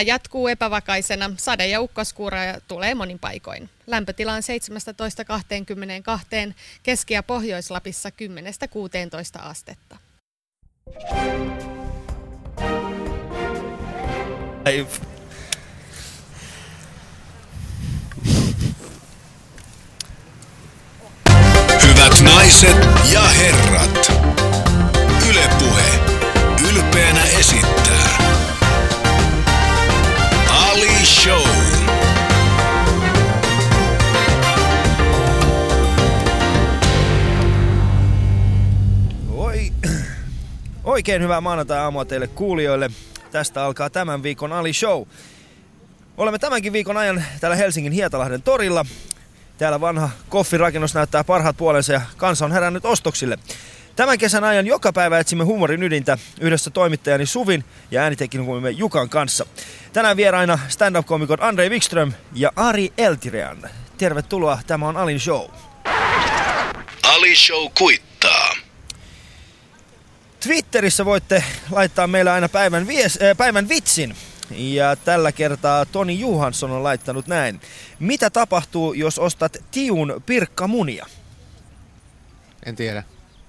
Sää jatkuu epävakaisena, sade- ja ukkoskuuroja tulee monin paikoin. Lämpötila on 17–22, Keski- ja Pohjois-Lapissa 10–16 astetta. Hyvät naiset ja herrat, Yle Puhe ylpeänä esittää Ali Show. Oikein hyvää maanantai-aamua teille kuulijoille. Tästä alkaa tämän viikon Ali Show. Olemme tämänkin viikon ajan täällä Helsingin Hietalahden torilla. Täällä vanha koffirakennus näyttää parhaat puolensa ja kansa on herännyt ostoksille. Tämän kesän ajan joka päivä etsimme huumorin ydintä yhdessä toimittajani Suvin ja äänitekniikumme Jukan kanssa. Tänään vieraina stand-up-komikot Andrei Wikström ja Ari Eltirean. Tervetuloa, tämä on Alin Show. Ali Show kuittaa. Twitterissä voitte laittaa meille aina päivän vitsin. Ja tällä kertaa Toni Johansson on laittanut näin. Mitä tapahtuu, jos ostat tiun pirkkamunia? En tiedä.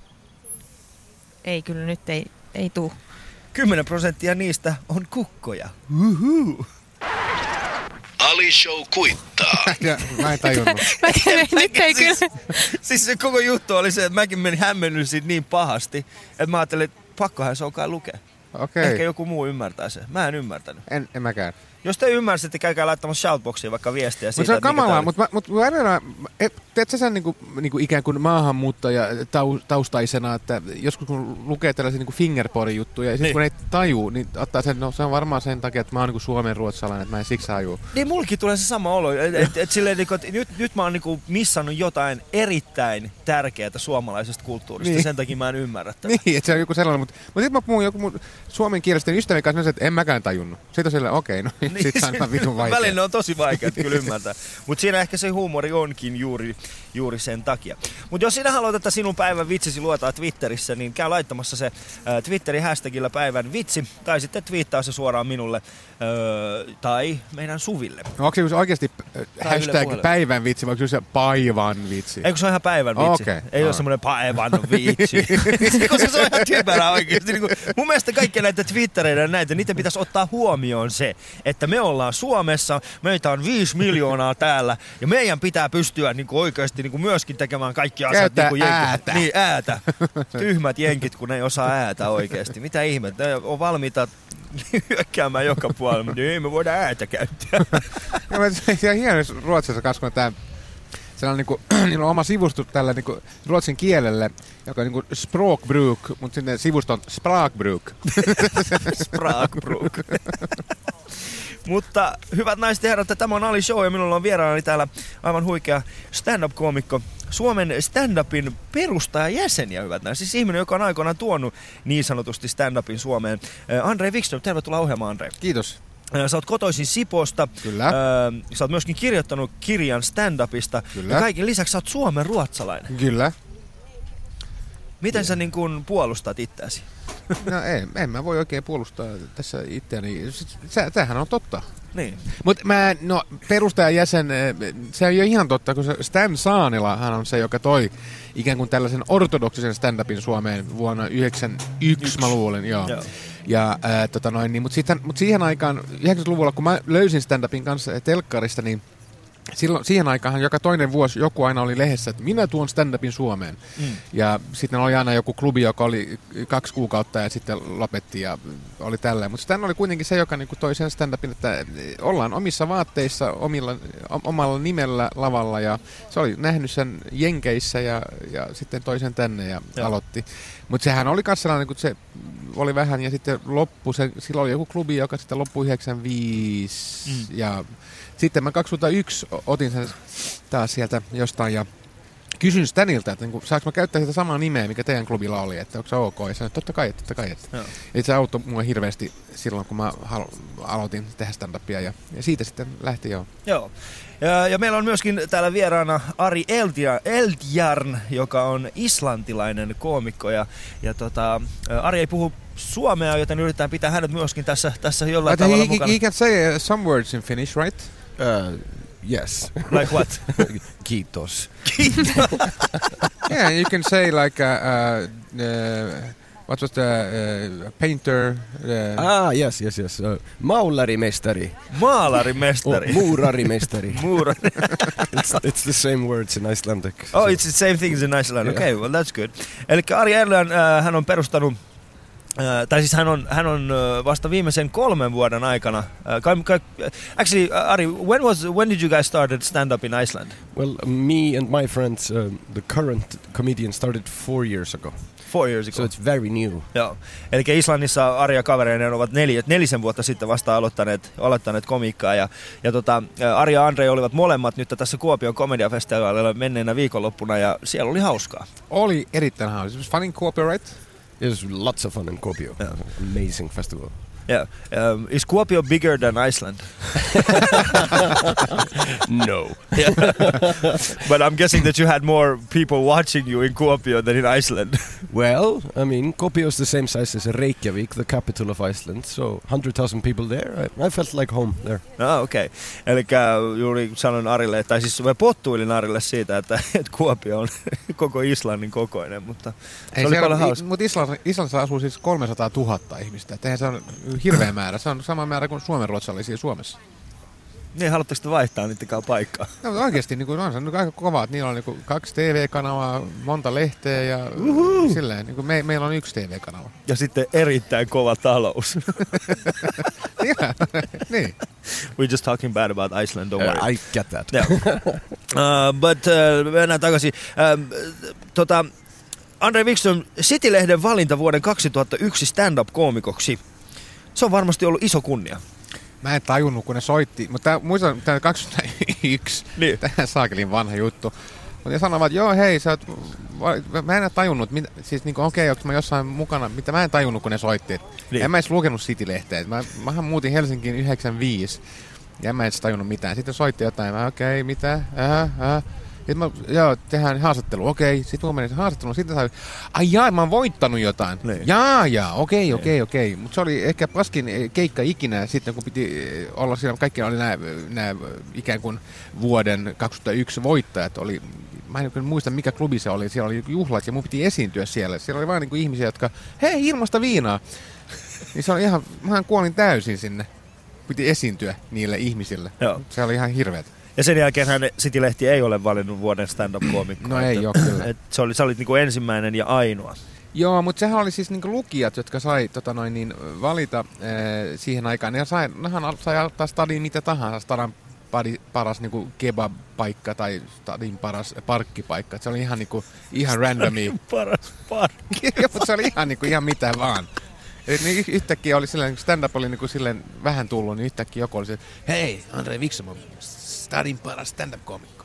Ei kyllä nyt ei tuu. 10% niistä on kukkoja. Uhu. Ali Show kuittaa. Ja, mä en tajunnut. Nyt ei kyllä. Siis se koko juttu oli se, että mäkin menin hämmennyn siitä niin pahasti, että mä ajattelin, että pakkohan se onkaan lukea. Okei. Ehkä joku muu ymmärtää sen. Mä en ymmärtänyt. En mäkään. Jos te ymmärsitte, käykää laittamassa shoutboxiin vaikka viestiä siitä. Mutta se on kamalaa, mutta välillä, teet sä sen niinku ikään kuin maahanmuuttaja taustaisena, että joskus kun lukee tällaisia niinku fingerpori-juttuja ja sitten kun ei tajuu, niin ottaa sen, no se on varmaan sen takia, että mä oon niinku suomenruotsalainen, että mä en siksi tajuu. Niin mulki tulee se sama olo, nyt mä oon niinku missannut jotain erittäin tärkeää suomalaisesta kulttuurista, niin. Sen takia mä en ymmärrä tätä. Niin, että se on joku sellainen, mutta sitten mä puhun joku mun suomenkielisten ystävien kanssa, että en mäkään tajunnut. Sitten on silleen, okei, no niin, sitten se on vitun vaikea. Välillä on tosi vaikea kyllä ymmärtää. Mutta siinä ehkä se huumori onkin juuri sen takia. Mutta jos sinä haluat, että sinun päivän vitsisi luetaan Twitterissä, niin käy laittamassa se Twitterin hashtagillä päivän vitsi. Tai sitten twiittaa se suoraan minulle tai meidän Suville. No, onko se oikeasti hashtag päivän vitsi, vai onko se paivan vitsi? Eikö se ole ihan päivän vitsi? Okay. Ei ole semmoinen päivän vitsi. Koska se on ihan typerä oikeasti. Mun mielestä kaikkia näitä twittereitä ja näitä, niiden pitäisi ottaa huomioon se, että me ollaan Suomessa, meitä on 5 miljoonaa täällä ja meidän pitää pystyä oikeasti myöskin tekemään kaikki asiat. Käyttää äätä. Niin, äätä. Tyhmät jenkit, kun ei osaa äätä oikeasti. Mitä ihmettä? Ne on valmiita hyökkäämään joka puolella, mutta ei me voida äätä käyttää. Se on hieno Ruotsissa kanssa, kun tämä niillä on oma sivusto tällä niinku ruotsin kielelle, joka on niinku språkbruk, mutta sinne sivusto on språkbruk. Språkbruk. Mutta hyvät naiset ja herrat, tämä on Ali Show ja minulla on vieraani täällä aivan huikea stand-up-koomikko. Suomen stand-upin perustajajäseniä, hyvät naiset. Siis ihminen, joka on aikoinaan tuonut niin sanotusti stand-upin Suomeen. Andrei Wikström, tervetuloa ohjelmaan, Andrei. Kiitos. Sä oot kotoisin Sipoosta. Kyllä. Sä oot myöskin kirjoittanut kirjan stand-upista. Kyllä. Ja kaiken lisäksi sä oot Suomen ruotsalainen. Kyllä. Miten sä niin kuin puolustat itseäsi? No en mä voi oikein puolustaa tässä itseäni. Tämähän on totta. Niin. Mutta perustajajäsen, se ei ole ihan totta, kun Stan Saanilahan on se, joka toi ikään kuin tällaisen ortodoksisen stand-upin Suomeen vuonna 1991, mä luulen, joo. Ja mutta siihen aikaan, 90-luvulla, kun mä löysin stand-upin kanssa telkkarista, niin silloin, siihen aikaan joka toinen vuosi joku aina oli lehdessä, että minä tuon stand-upin Suomeen. Ja sitten oli aina joku klubi, joka oli 2 kuukautta ja sitten lopetti ja oli tällä. Mutta Stan oli kuitenkin se, joka niinku toi sen stand-upin, että ollaan omissa vaatteissa, omalla nimellä lavalla. Ja se oli nähnyt sen Jenkeissä ja sitten toi sen tänne ja aloitti. Mutta sehän oli myös sellainen, kun se oli vähän ja sitten loppui. Silloin oli joku klubi, joka sitten loppui 1995 ja sitten mä 2001 otin sen taas sieltä jostain ja kysyn Stanilta, että niin saanko mä käyttää sitä samaa nimeä, mikä teidän klubilla oli, että onko se ok? Ja sanoin, totta kai. Eli se auttoi mua hirveästi silloin, kun mä aloitin tehdä stand-upia ja siitä sitten lähti Joo. Ja meillä on myöskin täällä vieraana Ari Eldjarn, joka on islantilainen koomikko. Ja Ari ei puhu suomea, joten yritetään pitää hänet myöskin tässä jollain tavalla mukana. He can say some words in Finnish, right? Yes. Like what? Kiitos. Yeah, you can say like what was the painter? Yes. Maalarimestari. Maalarimestari. Muurarimestari. Muurari. It's the same words in Icelandic. Oh, it's the same thing as in Iceland. Yeah. Okay, well that's good. Eli Ari Eldjarn, hän on perustanut hän on vasta viimeisen 3 vuoden aikana. Actually, Ari, when did you guys started stand up in Iceland? Well, me and my friends, the current comedian started 4 years ago. 4 years ago. So it's very new. Joo. Eli Islannissa Ari ja kavereinen ovat 4 vuotta sitten vasta aloittaneet komiikkaa. Ja Ari ja Andre olivat molemmat nyt tässä Kuopion komediafestivaalilla menneenä viikonloppuna ja siellä oli hauskaa. Oli erittäin hauska. It was fun in Kuopio, right? It was lots of fun in Kuopio. Yeah. Amazing festival. Yeah. Is Kuopio bigger than Iceland? No. But I'm guessing that you had more people watching you in Kuopio than in Iceland. Well, I mean, Kuopio is the same size as Reykjavik, the capital of Iceland. So 100,000 people there. I felt like home there. Okei. Eli juuri sanoin Arille, tai siis pottuilin Arille siitä, että Kuopio on koko Islannin kokoinen, mutta se oli paljon hauska. Mutta Islannissa asuu siis 300 000 ihmistä. Eihän se on hirveä määrä. Se on sama määrä kuin suomenruotsalaisia Suomessa. Niin, haluatteko te vaihtaa niittenkaan paikkaa? No oikeesti niin on se niin aika kova, että niillä on niin 2 TV-kanavaa, monta lehteä ja silleen. Niin meillä on 1 TV-kanava. Ja sitten erittäin kova talous. Niin. We're just talking bad about Iceland, don't worry. I get that. Yeah. But mennään takaisin. Andre Wikström, City-lehden valinta vuoden 2001 stand-up-koomikoksi. Se on varmasti ollut iso kunnia. Mä en tajunnut, kun ne soitti, mutta muistan, tämä 2001, niin. Tähän saakelin vanha juttu. Mutta ne sanoivat, että joo hei, mä en tajunnut, siis niinku okei, onko mä jossain mukana, mitä mä en tajunnut, kun ne soitti. En mä edes lukenut City-lehteä. Mähän muutin Helsinkiin 95, ja en mä edes tajunnut mitään. Sitten soitti jotain, okei, mitä, Sitten tehdään haastattelu, okei. Sitten kun menin haastatteluun, sitten sai, mä oon voittanut jotain. Niin. Okei. Mutta se oli ehkä paskin keikka ikinä sitten, kun piti olla siinä, kaikki oli nämä ikään kuin vuoden 2001 voittajat. Mä en muista, mikä klubi se oli. Siellä oli juhlat ja mun piti esiintyä siellä. Siellä oli vain niin kuin ihmisiä, jotka, hei, ilmasta viinaa. Niin se oli ihan, mähän kuolin täysin sinne. Piti esiintyä niille ihmisille. Joo. Se oli ihan hirveätä. Ja sen jälkeen City-lehti ei ole valinnut vuoden stand-up-koomikkoa. No ei ole kyllä. Sä olit niinku ensimmäinen ja ainoa. Joo, mutta sehän oli siis niinku lukijat, jotka sai valita siihen aikaan. Nehän sai aloittaa stadin mitä tahansa. Stadan paras niinku kebab-paikka tai stadin paras parkkipaikka. Se oli ihan niinku ihan randomia. Paras parkki. Mutta se oli ihan niinku ihan mitä vaan. Eli niin yhtäkkiä oli silleen, stand-up oli niinku silleen vähän tullut, niin yhtäkkiä joku oli silleen, hei, Andre Wikström on stadin paras stand-up-koomikko.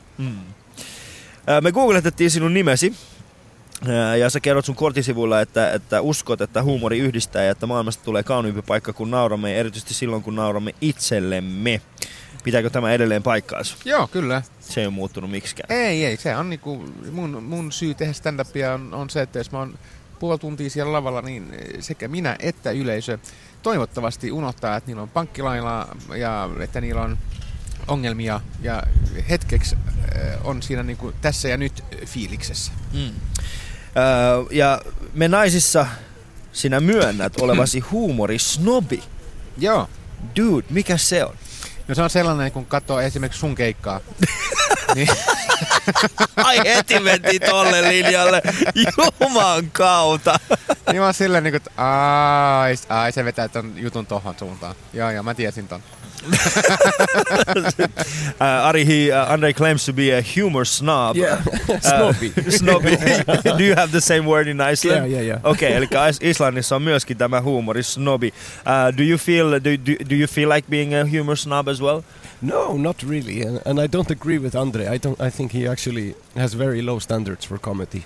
Me googletettiin sinun nimesi. Ja sä kerrot sun korttisivuilla, että uskot, että huumori yhdistää ja että maailmasta tulee kauniimpi paikka, kun nauramme, erityisesti silloin, kun nauramme itsellemme. Pitääkö tämä edelleen paikkaansa? Joo, kyllä. Se ei ole muuttunut miksikään. Ei. Se on niinku, mun syy tehdä stand-upia on se, että jos mä oon puoli tuntia siellä lavalla, niin sekä minä että yleisö toivottavasti unohtaa, että niillä on pankkilainaa ja että niillä on ongelmia ja hetkeksi on siinä niinku tässä ja nyt fiiliksessä. Ja me naisissa sinä myönnät olevasi huumorisnobi. Joo. Dude, mikä se on? No se on sellainen, kun katsoo esimerkiksi sun keikkaa. Niin. Ai heti mentiin tolle linjalle. Juman kautta. Niin mä oon silleen, että ai se vetää ton jutun tohon suuntaan. Joo, mä tiesin ton. Andre claims to be a humor snob. Yeah, snobby. Snobby. Do you have the same word in Iceland? Yeah. Okay, eli Islannissa on myöskin tämä huumori snobby. Do you feel like being a humor snob as well? No, not really, and I don't agree with Andre. I think he actually has very low standards for comedy.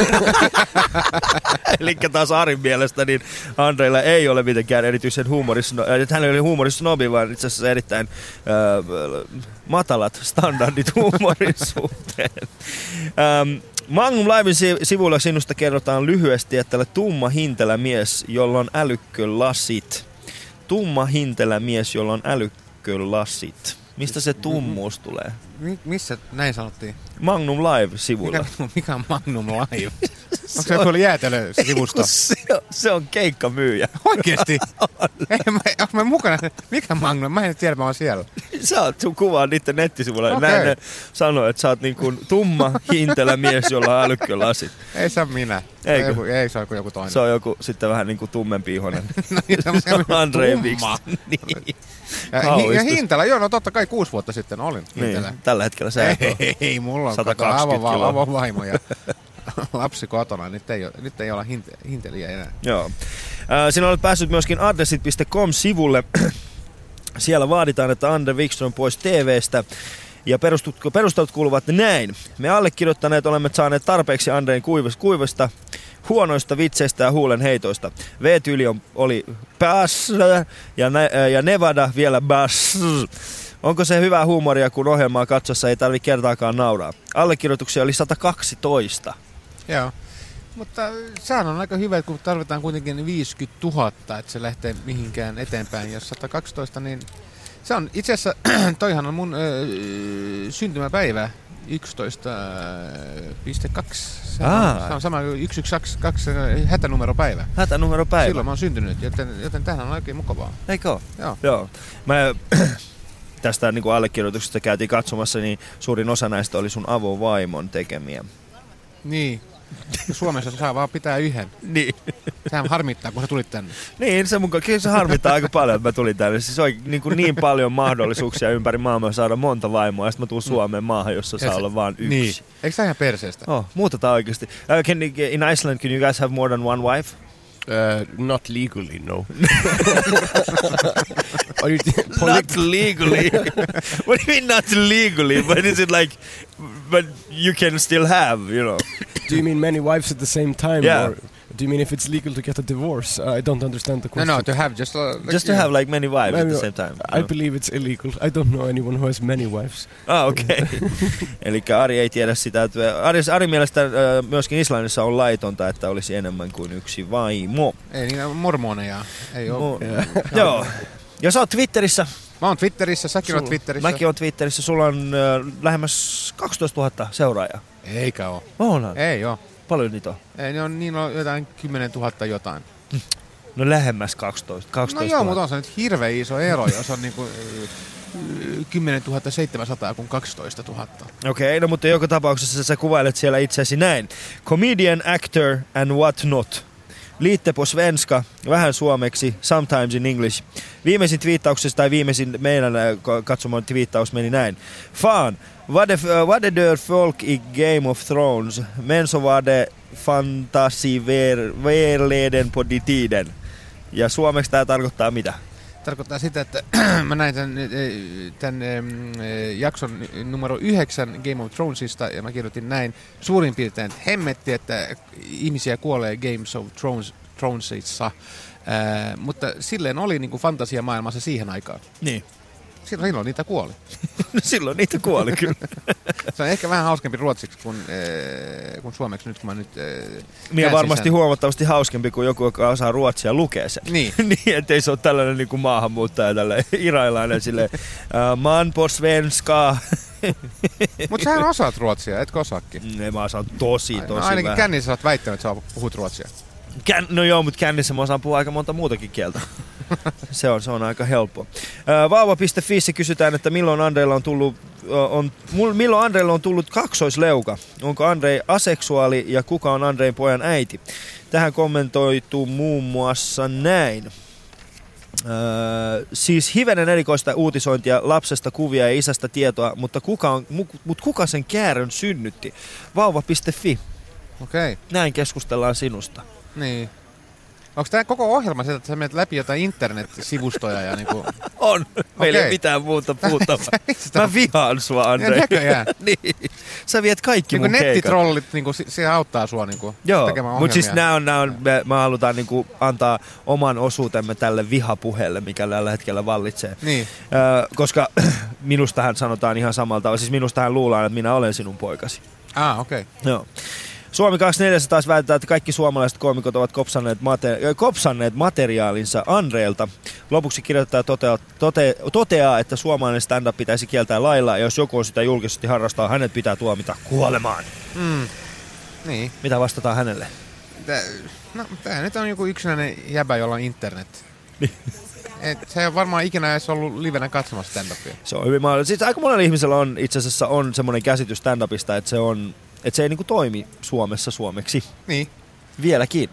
Eli taas Arin mielestä niin Andreilla ei ole mitenkään erityisen hän ei ole huumorisnobi, vaan itse asiassa erittäin matalat standardit huumorin suhteen. Magnum Liven sivuilla sinusta kerrotaan lyhyesti, että olet tumma hintelä mies, jolla on älykkölasit. Tumma hintelä mies, jolla on älykkölasit. Mistä se tummuus tulee? Missä näin sanottiin? Magnum Live-sivulla. Mikä on Magnum Live? Onko se joku jäätelösivusto? Se on keikkamyyjä. Oikeesti? Onko mä mukana? Mikä Magnum? Mä en tiedä, mä oon siellä. Sä oot sun kuvaa niiden nettisivuilla. Okay. Näin ne sanoo, että sä oot niin kuin tumma hintelä mies, jolla on älykkölasit. Ei se ole minä. Eikö? Ei se ole joku toinen. Se on joku sitten vähän niin kuin tummempi ihonen. Se on Andrei Wikström. Niin. Ja Hintelä, joo, no totta kai 6 vuotta sitten olin Hintelä. Niin, tällä hetkellä sä et ole. Ei, mulla on 120 kiloa. avovaimo ja lapsi kotona. Nyt ei olla hinteliä enää. Joo. Sinä olet päässyt myöskin adressit.com-sivulle. Siellä vaaditaan, että Andre Wikström pois TV:stä. Ja perustelut kuuluvat näin. Me allekirjoittaneet olemme saaneet tarpeeksi Andreen kuivasta, huonoista vitseistä ja huulenheitoista. V-tyyli oli bass ja Nevada vielä bass. Onko se hyvää huumoria, kun ohjelmaa katsossa ei tarvitse kertaakaan nauraa? Allekirjoituksia oli 112. Joo. Mutta sehän on aika hyvä, kun tarvitaan kuitenkin 50 000, että se lähtee mihinkään eteenpäin. Jos 112, niin se on itse asiassa, toihan on mun syntymäpäivä 11.2. Se on sama 112 hätänumeropäivä. Hätänumeropäivä. Silloin mä oon syntynyt, joten tämähän on oikein mukavaa. Eikö ole? Joo. Mä tästä niin kuin allekirjoituksesta käytiin katsomassa, niin suurin osa näistä oli sun avovaimon tekemiä. Niin. Suomessa saa vaan pitää yhden. Niin. Sehän harmittaa, kun sä tulit tänne. Niin, kyllä se harmittaa aika paljon, että mä tulin tänne. Siis on niin paljon mahdollisuuksia ympäri maailmaa saada monta vaimoa, ja sitten mä tuun Suomeen maahan, jossa saa olla vaan yksi. Niin. Eikö sä ihan perseestä? Muutetaan oikeasti. In Iceland, can you guys have more than one wife? Not legally, no. Not legally? What do you mean not legally? But is it like, but you can still have, you know? Do you mean many wives at the same time? Yeah. Or do you mean if it's legal to get a divorce? I don't understand the question. No, to have just to have like many wives at the same time. I believe it's illegal. I don't know anyone who has many wives. Okei. Eli Ari ei tiedä sitä. Että Ari mielestä myöskin Islannissa on laitonta, että olisi enemmän kuin yksi vaimo. Ei niin mormoneja. Ei ole. Joo. Ja sä oot Twitterissä. Mä oon Twitterissä, säkin oot Twitterissä. Mäkin oon Twitterissä. Sulla on lähemmäs 12 000 seuraajaa. Eikä oo. Onhan. Ei oo. Paljon niitä on? Ei, niin on jotain 10 000 jotain. No lähemmäs 12 no joo, mutta on se nyt hirveän iso ero, jos on niinku 10 700 kuin 12 000. Okei, no mutta joka tapauksessa sä kuvailet siellä itseäsi näin. Comedian, actor and what not. Lite på svenska, vähän suomeksi, sometimes in English. Viimeisin twiittauksessa tai viimeisin meidän katsomaan twiittaus meni näin. Fan, vad det dör folk i Game of Thrones, men så var det fantasiverleden på de tiden. Ja suomeksi tää tarkoittaa mitä? Tarkoittaa sitä, että mä näin tämän jakson numero 9 Game of Thronesista ja mä kirjoitin näin suurin piirtein, että hemmetti, että ihmisiä kuolee Games of Thronesissa, mutta silleen oli niin kuin fantasiamaailmassa siihen aikaan. Niin. Silloin niitä kuoli. Silloin niitä kuoli, kyllä. Se on ehkä vähän hauskempi ruotsiksi kuin suomeksi nyt, kun mä nyt niin varmasti huomattavasti hauskempi kuin joku, joka osaa ruotsia lukea sen. Niin. Niin, ettei se ole tällainen niin kuin maahanmuuttaja, tällainen irailainen silleen, man på svenska. Mutta sähän osaat ruotsia, etkö osaakin? Mä osaan tosi ainakin vähän. kännissä olet väittänyt, että sä puhut ruotsia. No joo, mutta kännissä mä osaan puhua aika monta muutakin kieltä. Se on aika helppo. Vauva.fiissä kysytään, että milloin Andreilla on tullut kaksoisleuka. Onko Andrei aseksuaali ja kuka on Andrein pojan äiti? Tähän kommentoitu muun muassa näin. Siis hivenen erikoista uutisointia, lapsesta kuvia ja isästä tietoa, mutta kuka sen käärön synnytti? Vauva.fi. Okei. Näin keskustellaan sinusta. Niin. Onko tämä koko ohjelma se, että sä menet läpi jotain internet-sivustoja ja niinku... On. Meillä ei Okei. mitään muuta puhuttavaa. Mä vihaan sua, Andre. Näköjään. Niin. Sä viet kaikki Niinku mun keikat. nettitrollit, niinku, se auttaa sua niinku Joo, tekemään ohjelmia. mutta siis me halutaan niinku antaa oman osuutemme tälle vihapuheelle, mikä tällä hetkellä vallitsee. Niin. Koska minustahan sanotaan ihan samalta tavalla. Siis minustahan luullaan, että minä olen sinun poikasi. Okei. Joo. Suomi 24 taas väitetään, että kaikki suomalaiset koomikot ovat kopsanneet materiaalinsa Andreelta. Lopuksi kirjoittaa toteaa, että suomalainen stand-up pitäisi kieltää lailla, ja jos joku on sitä julkisesti harrastaa, hänet pitää tuomita kuolemaan. Niin. Mitä vastataan hänelle? Tää nyt on joku yksinäinen jäbä, jolla on internet. Se ei ole varmaan ikinä edes ollut livenä katsomassa stand-upia. Se on hyvin mahdollista. Siis aika monella ihmisellä on itse asiassa on semmoinen käsitys stand-upista, että se ei niinku toimi Suomessa suomeksi. Niin. Vieläkin.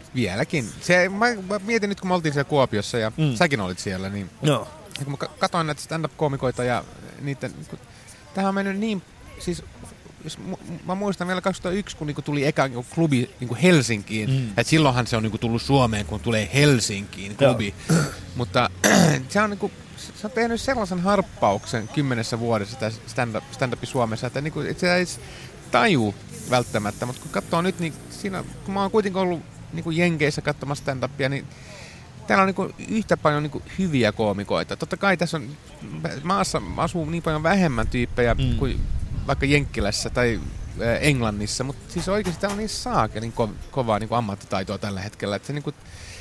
Mä mietin nyt, kun me oltiin siellä Kuopiossa ja säkin olit siellä, niin Joo. kun mä katsoin näitä stand-up-koomikoita ja niiden... Tämähän on mennyt niin... Siis, mä muistan vielä 2001, kun niinku tuli eka klubi niinku Helsinkiin. Et silloinhan se on niinku tullut Suomeen, kun tulee Helsinkiin klubi. Mutta se on niinku... Se on tehnyt sellaisen harppauksen 10 vuodessa tässä stand-up Suomessa, että niinku, et se ei taju välttämättä, mutta kun katsoo nyt, niin siinä, kun mä oon kuitenkin ollut niin Jenkeissä katsomassa stand-upia, niin täällä on niin yhtä paljon niin hyviä koomikoita. Totta kai tässä on, maassa asuu niin paljon vähemmän tyyppejä kuin vaikka Jenkkilässä tai Englannissa, mutta siis oikeasti täällä on niin saakelin kovaa niin ammattitaitoa tällä hetkellä, että se, niin kuin,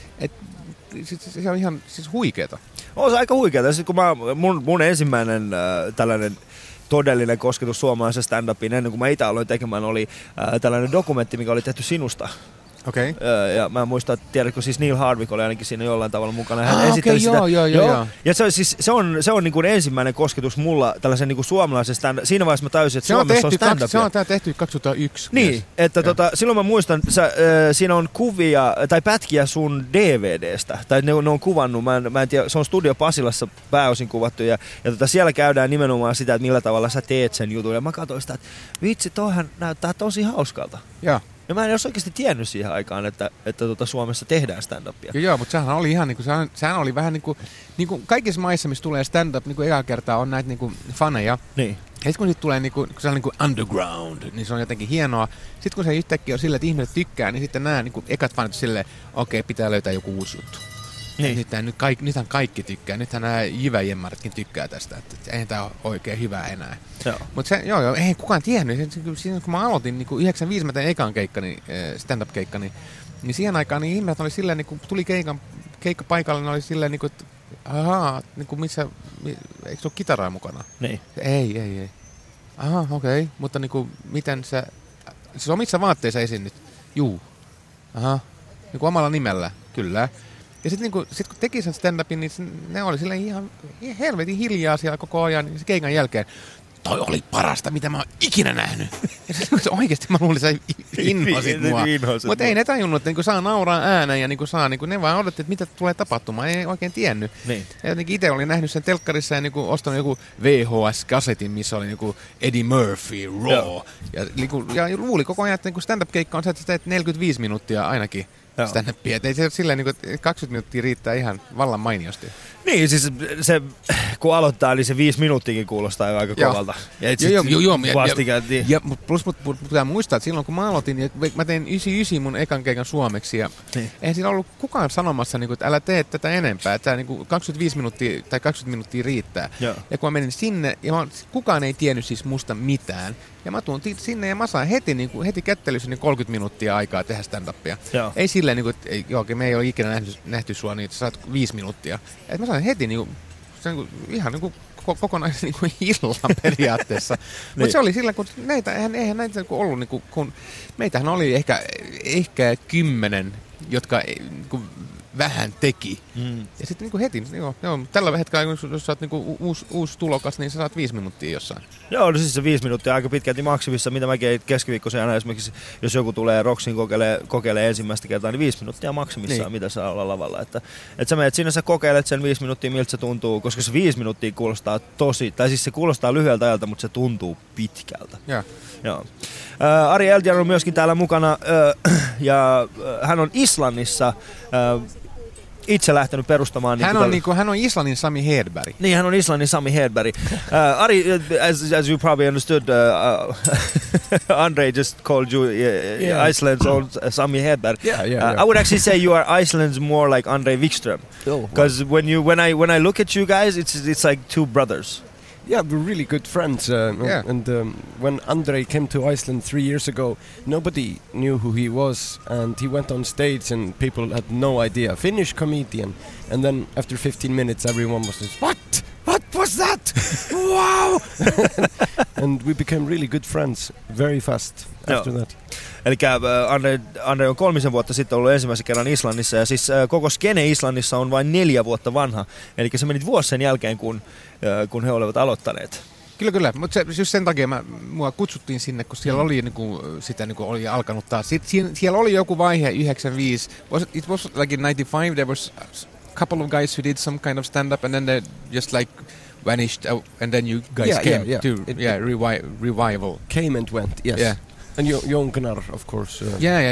se on ihan siis huikeeta. On se aika huikeeta. Siis kun mun ensimmäinen tällainen todellinen kosketus suomalaisen stand-upiin ennen kuin mä itse aloin tekemään oli tällainen dokumentti, mikä oli tehty sinusta. Okei. Ja mä muistan, että tiedätkö, siis Neil Hardwick oli ainakin siinä jollain tavalla mukana. Hän esitteli sitä. Joo. Ja se on niin kuin ensimmäinen kosketus mulla tällaisen niin kuin suomalaisen stand-up. Siinä vaiheessa mä täysin, että Suomessa on stand-upia. Se on tehty 2001. Niin, että silloin mä muistan, siinä on kuvia tai pätkiä sun DVDstä. Tai ne on kuvannut, mä en tiedä, se on Studio Pasilassa pääosin kuvattu. Ja siellä käydään nimenomaan sitä, että millä tavalla sä teet sen jutun. Ja mä katsoin sitä, että vitsi, toihan näyttää tosi hauskalta. Joo. Ja mä en olisi oikeasti tiennyt siihen aikaan, että Suomessa tehdään stand-upia. Joo, mutta sehän oli ihan sehän oli vähän niinku kaikissa maissa, missä tulee stand-up niinku eka kertaa on näitä niinku faneja. Niin. Ja sitten kun sit tulee kun se on underground, niin se on jotenkin hienoa. Sitten kun se yhtäkkiä on sillä, että ihmiset tykkää, niin sitten nämä niinku ekat fanit silleen, okei, pitää löytää joku uusi juttu. Niin. Nythän kaikki tykkää. Nythän nämä jyväjemmaritkin tykkää tästä, että eihän tää ole oikein hyvää enää. Mutta ei kukaan tiennyt. Siinä kun mä aloitin niin 95 mä tein ekan keikkani, stand-up-keikkani, niin siihen aikaan niin ihmiset oli silleen, niin kun tuli keikkapaikalle, niin oli silleen, niin kuin, että ahaa, niin kuin missä, eikö se ole kitaraa mukana? Niin. Ei. Aha, okei. Mutta niin kuin, miten sä, siis omissa vaatteissa esiinnyt? Juu. Aha. Niin kuin omalla nimellä, kyllä. Ja sitten kun teki sen stand-upin, niin ne oli silleen ihan helvetin hiljaa siellä koko ajan se keikan jälkeen. Toi oli parasta, mitä mä oon ikinä nähnyt. Ja se oikeesti mä luulin, että sä inhosit mua. Mutta ei ne tajunnut, että niin saa nauraa ääneen ja niin saa, niin ne vaan odotti, että mitä tulee tapahtumaan. Ei oikein tiennyt. Niin. Ja jotenkin itse olin nähnyt sen telkkarissa ja niin ostanut joku VHS-kasetin, missä oli niin Eddie Murphy, Raw. Ja luuli koko ajan, että niin stand-up-keikka on se, että sä teet 45 minuuttia ainakin. Stand-upia. Ei se ole silleen, että 20 minuuttia riittää ihan vallan mainiosti. Niin, siis se, kun aloittaa, niin se 5 minuuttiakin kuulostaa jo aika kovalta. Joo. Ja plus pitää muistaa, että silloin kun mä aloitin, niin mä tein 99 mun ekan keikan suomeksi. Ja eihän siinä ollut kukaan sanomassa, että älä tee tätä enempää. Että 25 minuuttia tai 20 minuuttia riittää. Joo. Ja kun mä menin sinne, ja kukaan ei tiennyt siis musta mitään. Ja mä tuun sinne ja mä saan heti kättelyssä 30 minuuttia aikaa tehdä stand-upia. Ei silleen, että me ei ole ikinä nähty sua, niin saat 5 minuuttia. Et mä saan heti ihan kokonaisen illan periaatteessa. Mutta se oli sillä, kun eihän näitä kun meitähän oli ehkä 10, jotka vähän teki. Ja sitten niinku heti, tällä hetkellä, jos sä oot niinku uusi tulokas, niin sä saat 5 minuuttia jossain. Joo, no siis se 5 minuuttia aika pitkälti maksimissa, mitä mäkin keskiviikkoisen aina esimerkiksi, jos joku tulee Roxin kokeilee ensimmäistä kertaa, niin 5 minuuttia maksimissaan, mitä saa olla lavalla. Että sä menet sinne, sä kokeilet sen 5 minuuttia, miltä se tuntuu, koska se 5 minuuttia kuulostaa se kuulostaa lyhyeltä ajalta, mutta se tuntuu pitkältä. Joo. Ari Eldjarn on myöskin täällä mukana ja hän on Islannissa itse lähtenyt perustamaan. Hän on Islannin Sami Hedberg. Niin, hän on Islannin Sami Hedberg. Ari, as you probably understood, Andre just called you Iceland's own Sami Hedberg. Yeah. I would actually say you are Iceland's more like Andre Wikström. Because when I look at you guys, it's like two brothers. Yeah, we're really good friends. And when Andre came to Iceland 3 years ago, nobody knew who he was. And he went on stage and people had no idea. Finnish comedian. And then after 15 minutes, everyone was just, what? What was that? Wow! And we became really good friends very fast after that. Eli Andre on 3 vuotta sitten ollut ensimmäisen kerran Islannissa, ja siis koko skene Islannissa on vain 4 vuotta vanha. Eli se meni vuosi sen jälkeen, kun he olivat aloittaneet. Kyllä, mutta just sen takia mua kutsuttiin sinne, kun siellä oli sitä oli alkanut taas. Siellä oli joku vaihe 95. It was like in 95 there was a couple of guys who did some kind of stand-up and then they just like vanished and then you guys came to revival. Came and went, yes. Yeah. And Jon Gunnar, of course.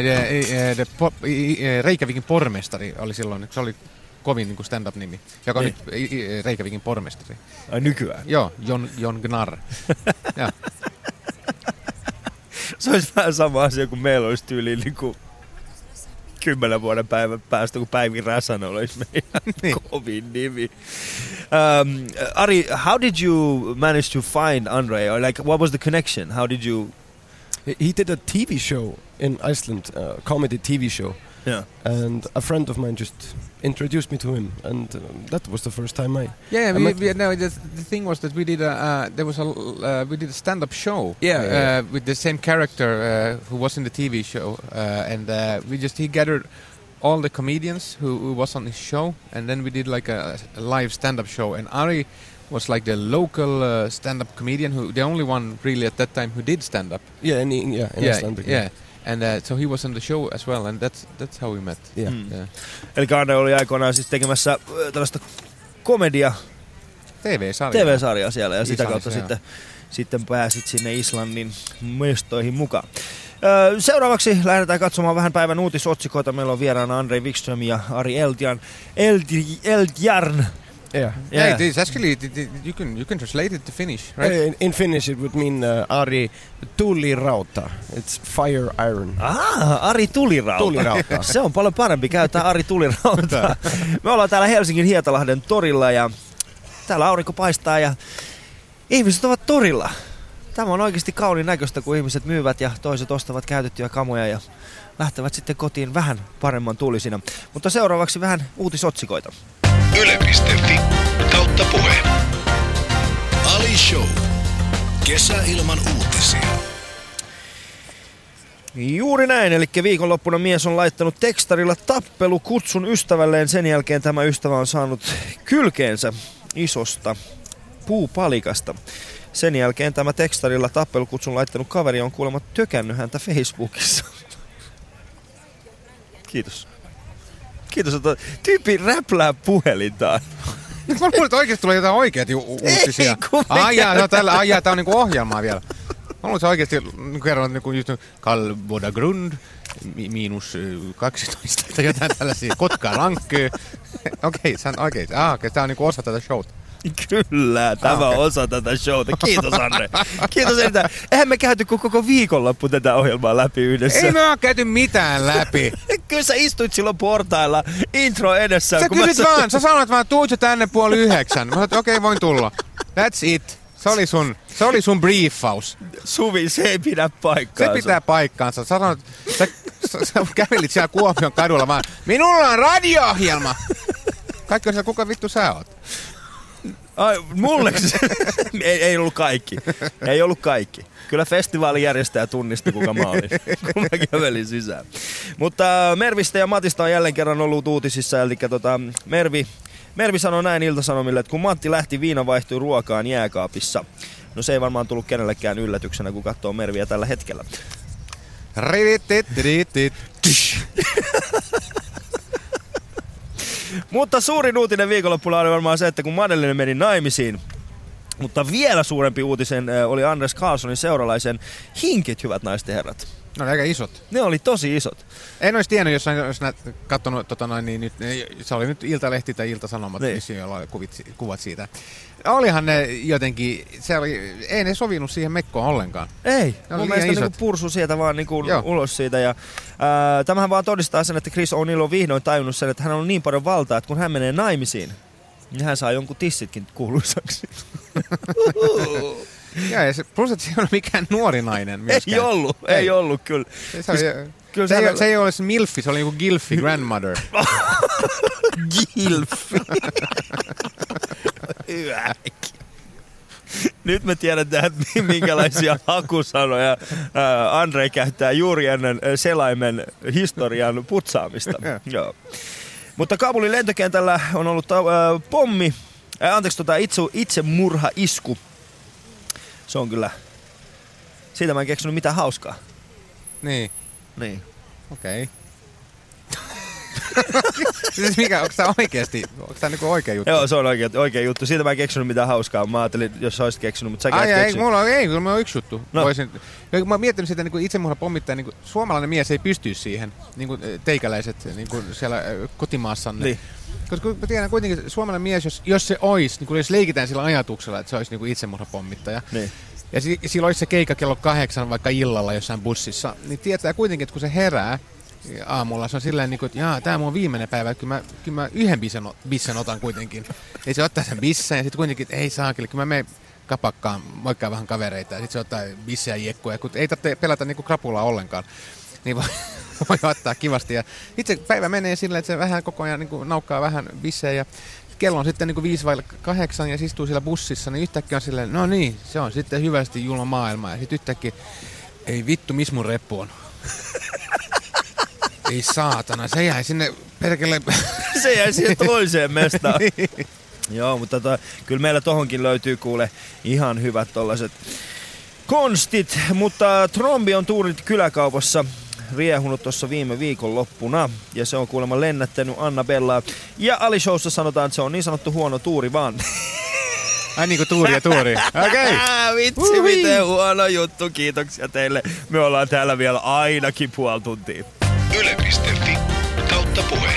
Reykjavikin pormestari oli silloin, se oli kovin niin kuin stand-up-nimi, joka on nyt Reykjavikin pormestari. Ai nykyään? Joo, Jon Gunnar. Se olisi vähän sama asia, kun meillä olisi tyyliin niin kuin 10 vuoden päivän päästä, kun Päivi Räsänen olisi meidän kovin nimi. Ari, how did you manage to find Andre? Or like, what was the connection? How did you... He did a TV show in Iceland, a comedy TV show. Yeah. And a friend of mine just introduced me to him, and that was the first time I... Yeah, the thing was that we did a stand-up show. With the same character who was in the TV show, and he gathered all the comedians who was on his show, and then we did like a live stand-up show, and Ari was like the local stand-up comedian, the only one really at that time who did stand-up. In Iceland. Yeah. And so he was on the show as well, and that's how we met. Yeah. Eli Arne oli aikoinaan siis tekemässä tällaista komedia TV-sarjaa siellä, ja sitä kautta sitten pääsit sinne Islannin mestoihin mukaan. Seuraavaksi lähdetään katsomaan vähän päivän uutisotsikoita. Meillä on vieraana Andre Wikström ja Ari Eldjarn. Yeah. It is actually you can translate it to Finnish, right? In Finnish it would mean Ari Tulirauta. It's fire iron. Ari Tulirauta. Se on paljon parempi käyttää Ari Tulirauta. Me ollaan täällä Helsingin Hietalahden torilla ja täällä aurinko paistaa ja ihmiset ovat torilla. Tämä on oikeasti kauniin näköistä, kun ihmiset myyvät ja toiset ostavat käytettyjä kamoja ja lähtevät sitten kotiin vähän paremman tulisina. Mutta seuraavaksi vähän uutisotsikoita. Yle.fi/puhe. Ali Show. Kesä ilman uutisia. Juuri näin, eli viikonloppuna mies on laittanut tekstarilla tappelukutsun ystävälleen. Sen jälkeen tämä ystävä on saanut kylkeensä isosta puupalikasta. Sen jälkeen tämä tekstarilla tappelukutsun laittanut kaveri on kuulemma tökännyt häntä Facebookissa. Kiitos, että tyyppi räplää puhelintaan. Mä luulen, että oikeasti tulee jotain oikeat uutisia. Tää on niinku ohjelmaa vielä. Mä luulen, että oikeasti kerron niinku just Kalvoda Grund miinus 12 tai jotain tällaisia. Kotka Rankky. Okei, tää on niinku osa tätä showta. Kyllä, tämä on osa tätä showta. Kiitos, Andre. Kiitos erittäin. Eihän me käyty koko viikonloppu tätä ohjelmaa läpi yhdessä. Ei me ole käyty mitään läpi. Kyllä sä istuit silloin portailla intro edessä. Sä sanoit vaan, tuut sä tänne 8:30. Mä sanoin, okei, voin tulla. That's it. Se oli sun briefaus. Suvi, se ei pidä paikkaansa. Se pitää paikkaansa. Sä kävelit siellä Kuopion kadulla vaan, minulla on radio-ohjelma. Kaikki on siellä, kuka vittu sä oot? Ai, mulle ei ollut kaikki. Ei ollut kaikki. Kyllä festivaalijärjestäjä tunnisti, kuka mä olin, kun mä kävelin sisään. Mutta Mervistä ja Matista on jälleen kerran ollut uutisissa. Eli Mervi sanoi näin Ilta-Sanomille, että kun Matti lähti, viina vaihtui ruokaan jääkaapissa. No se ei varmaan tullut kenellekään yllätyksenä, kun katsoo Merviä tällä hetkellä. Mutta suurin uutinen viikonloppuna oli varmaan se, että kun Madeleine meni naimisiin, mutta vielä suurempi uutisen oli Anders Carlsonin seuralaisen hinkit, hyvät naiset ja herrat. Ne oli aika isot. Ne oli tosi isot. En olisi tiennyt, jos katsonut, niin nyt, se oli nyt Iltalehti tai Ilta-Sanomat, missä joilla oli kuvat siitä. Olihan ne jotenkin, ei ne sovinut siihen mekkoon ollenkaan. Ei, mun mielestä niinku pursu sieltä vaan niinku ulos siitä. Ja, tämähän vaan todistaa sen, että Chris O'Neill on vihdoin tajunnut sen, että hän on niin paljon valtaa, että kun hän menee naimisiin, niin hän saa jonkun tissitkin kuuluisaksi. Ja plus, että se ei ole mikään nuori nainen myöskään. Ei ollut kyllä. Se ei ole se milfi, se oli joku Gilfi grandmother. Gilfi. Hyvä. Nyt me tiedetään, että minkälaisia hakusanoja Andrei käyttää juuri ennen selaimen historian putsaamista. Joo. Mutta Kabulin lentokentällä on ollut itsemurhaisku. Se on kyllä... Siitä mä en keksinyt mitään hauskaa. Niin. Okei. Siis onko tää oikeesti? Onko tää niinku oikea juttu? Joo, se on oikea juttu. Siitä mä en keksinyt mitään hauskaa. Mä ajattelin, jos sä olisit keksinyt, mutta säkin et keksinyt. Kyllä mulla on yksi juttu. No. Mä oon miettinyt sitä niinku itsemurhapommittaa, niinku suomalainen mies ei pysty siihen, niinku teikäläiset niinku siellä kotimaassanne. Niin. Koska mä tiedän kuitenkin, suomalainen mies, jos se olisi, niin jos leikitään sillä ajatuksella, että se olisi niin itsemurhapommittaja, niin. Ja sillä olisi se keikka kello 8 vaikka illalla jossain bussissa, niin tietää kuitenkin, että kun se herää aamulla, se on silleen, niin kuin, että tää on mun viimeinen päivä, että kyllä mä yhden bissen otan kuitenkin. Ei se ottaa sen bissen ja sitten kuitenkin, että ei saakeli, kyllä mä menen kapakkaan, moikkaa vähän kavereita ja sitten se ottaa bissejä ja jekkoja, kun ei tarvitse pelätä niin kuin krapulaa ollenkaan. Niin voi ottaa kivasti. Ja itse päivä menee silleen, että se vähän koko ajan niin kuin naukkaa vähän bissejä ja kello on sitten niin 5 vai 8 ja se istuu siellä bussissa, niin yhtäkkiä on silleen, no niin, se on sitten hyvästi julma maailma. Ja sitten yhtäkkiä, ei vittu, missä mun reppu on? Ei saatana, se jäi sinne perkele. Se jäi siihen toiseen mestaan. Niin. Joo, mutta kyllä meillä tohonkin löytyy kuule ihan hyvät tollaset konstit, mutta Trombi on tuurit kyläkaupassa riehunut tuossa viime viikon loppuna ja se on kuulemma lennättänyt Annabellaa. Ja Ali Showssa sanotaan, että se on niin sanottu huono tuuri vaan. Ai niinku tuuri ja tuuri. Okei. Vitsi, miten huono juttu. Kiitoksia teille. Me ollaan täällä vielä ainakin puoli tuntia. Yle.fi/puhe.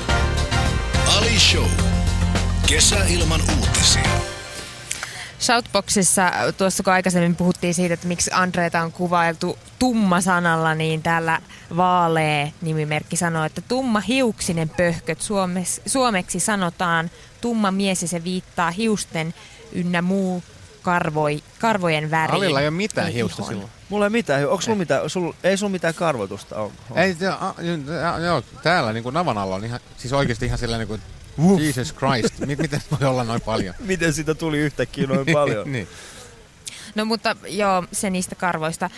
Ali Show. Kesäilman uutisia. Shoutboxissa, tuossa kun aikaisemmin puhuttiin siitä, että miksi Andreeta on kuvailtu tumma-sanalla, niin täällä Vaalee-nimimerkki sanoo, että tummahiuksinen pöhköt. Suomeksi sanotaan tumma mies ja se viittaa hiusten ynnä muu karvojen väriin. Alilla ei ole mitään hiusta silloin. Mulla ei mitään. Onko sulla mitään? Ei sulla mitään karvoitusta? Ei, joo, täällä niin kuin navan alla on ihan, siis oikeasti ihan sellainen niin kuin Jesus Christ, miten voi olla noin paljon? Miten sitä tuli yhtäkkiä noin paljon? Niin. No mutta joo, se niistä karvoista.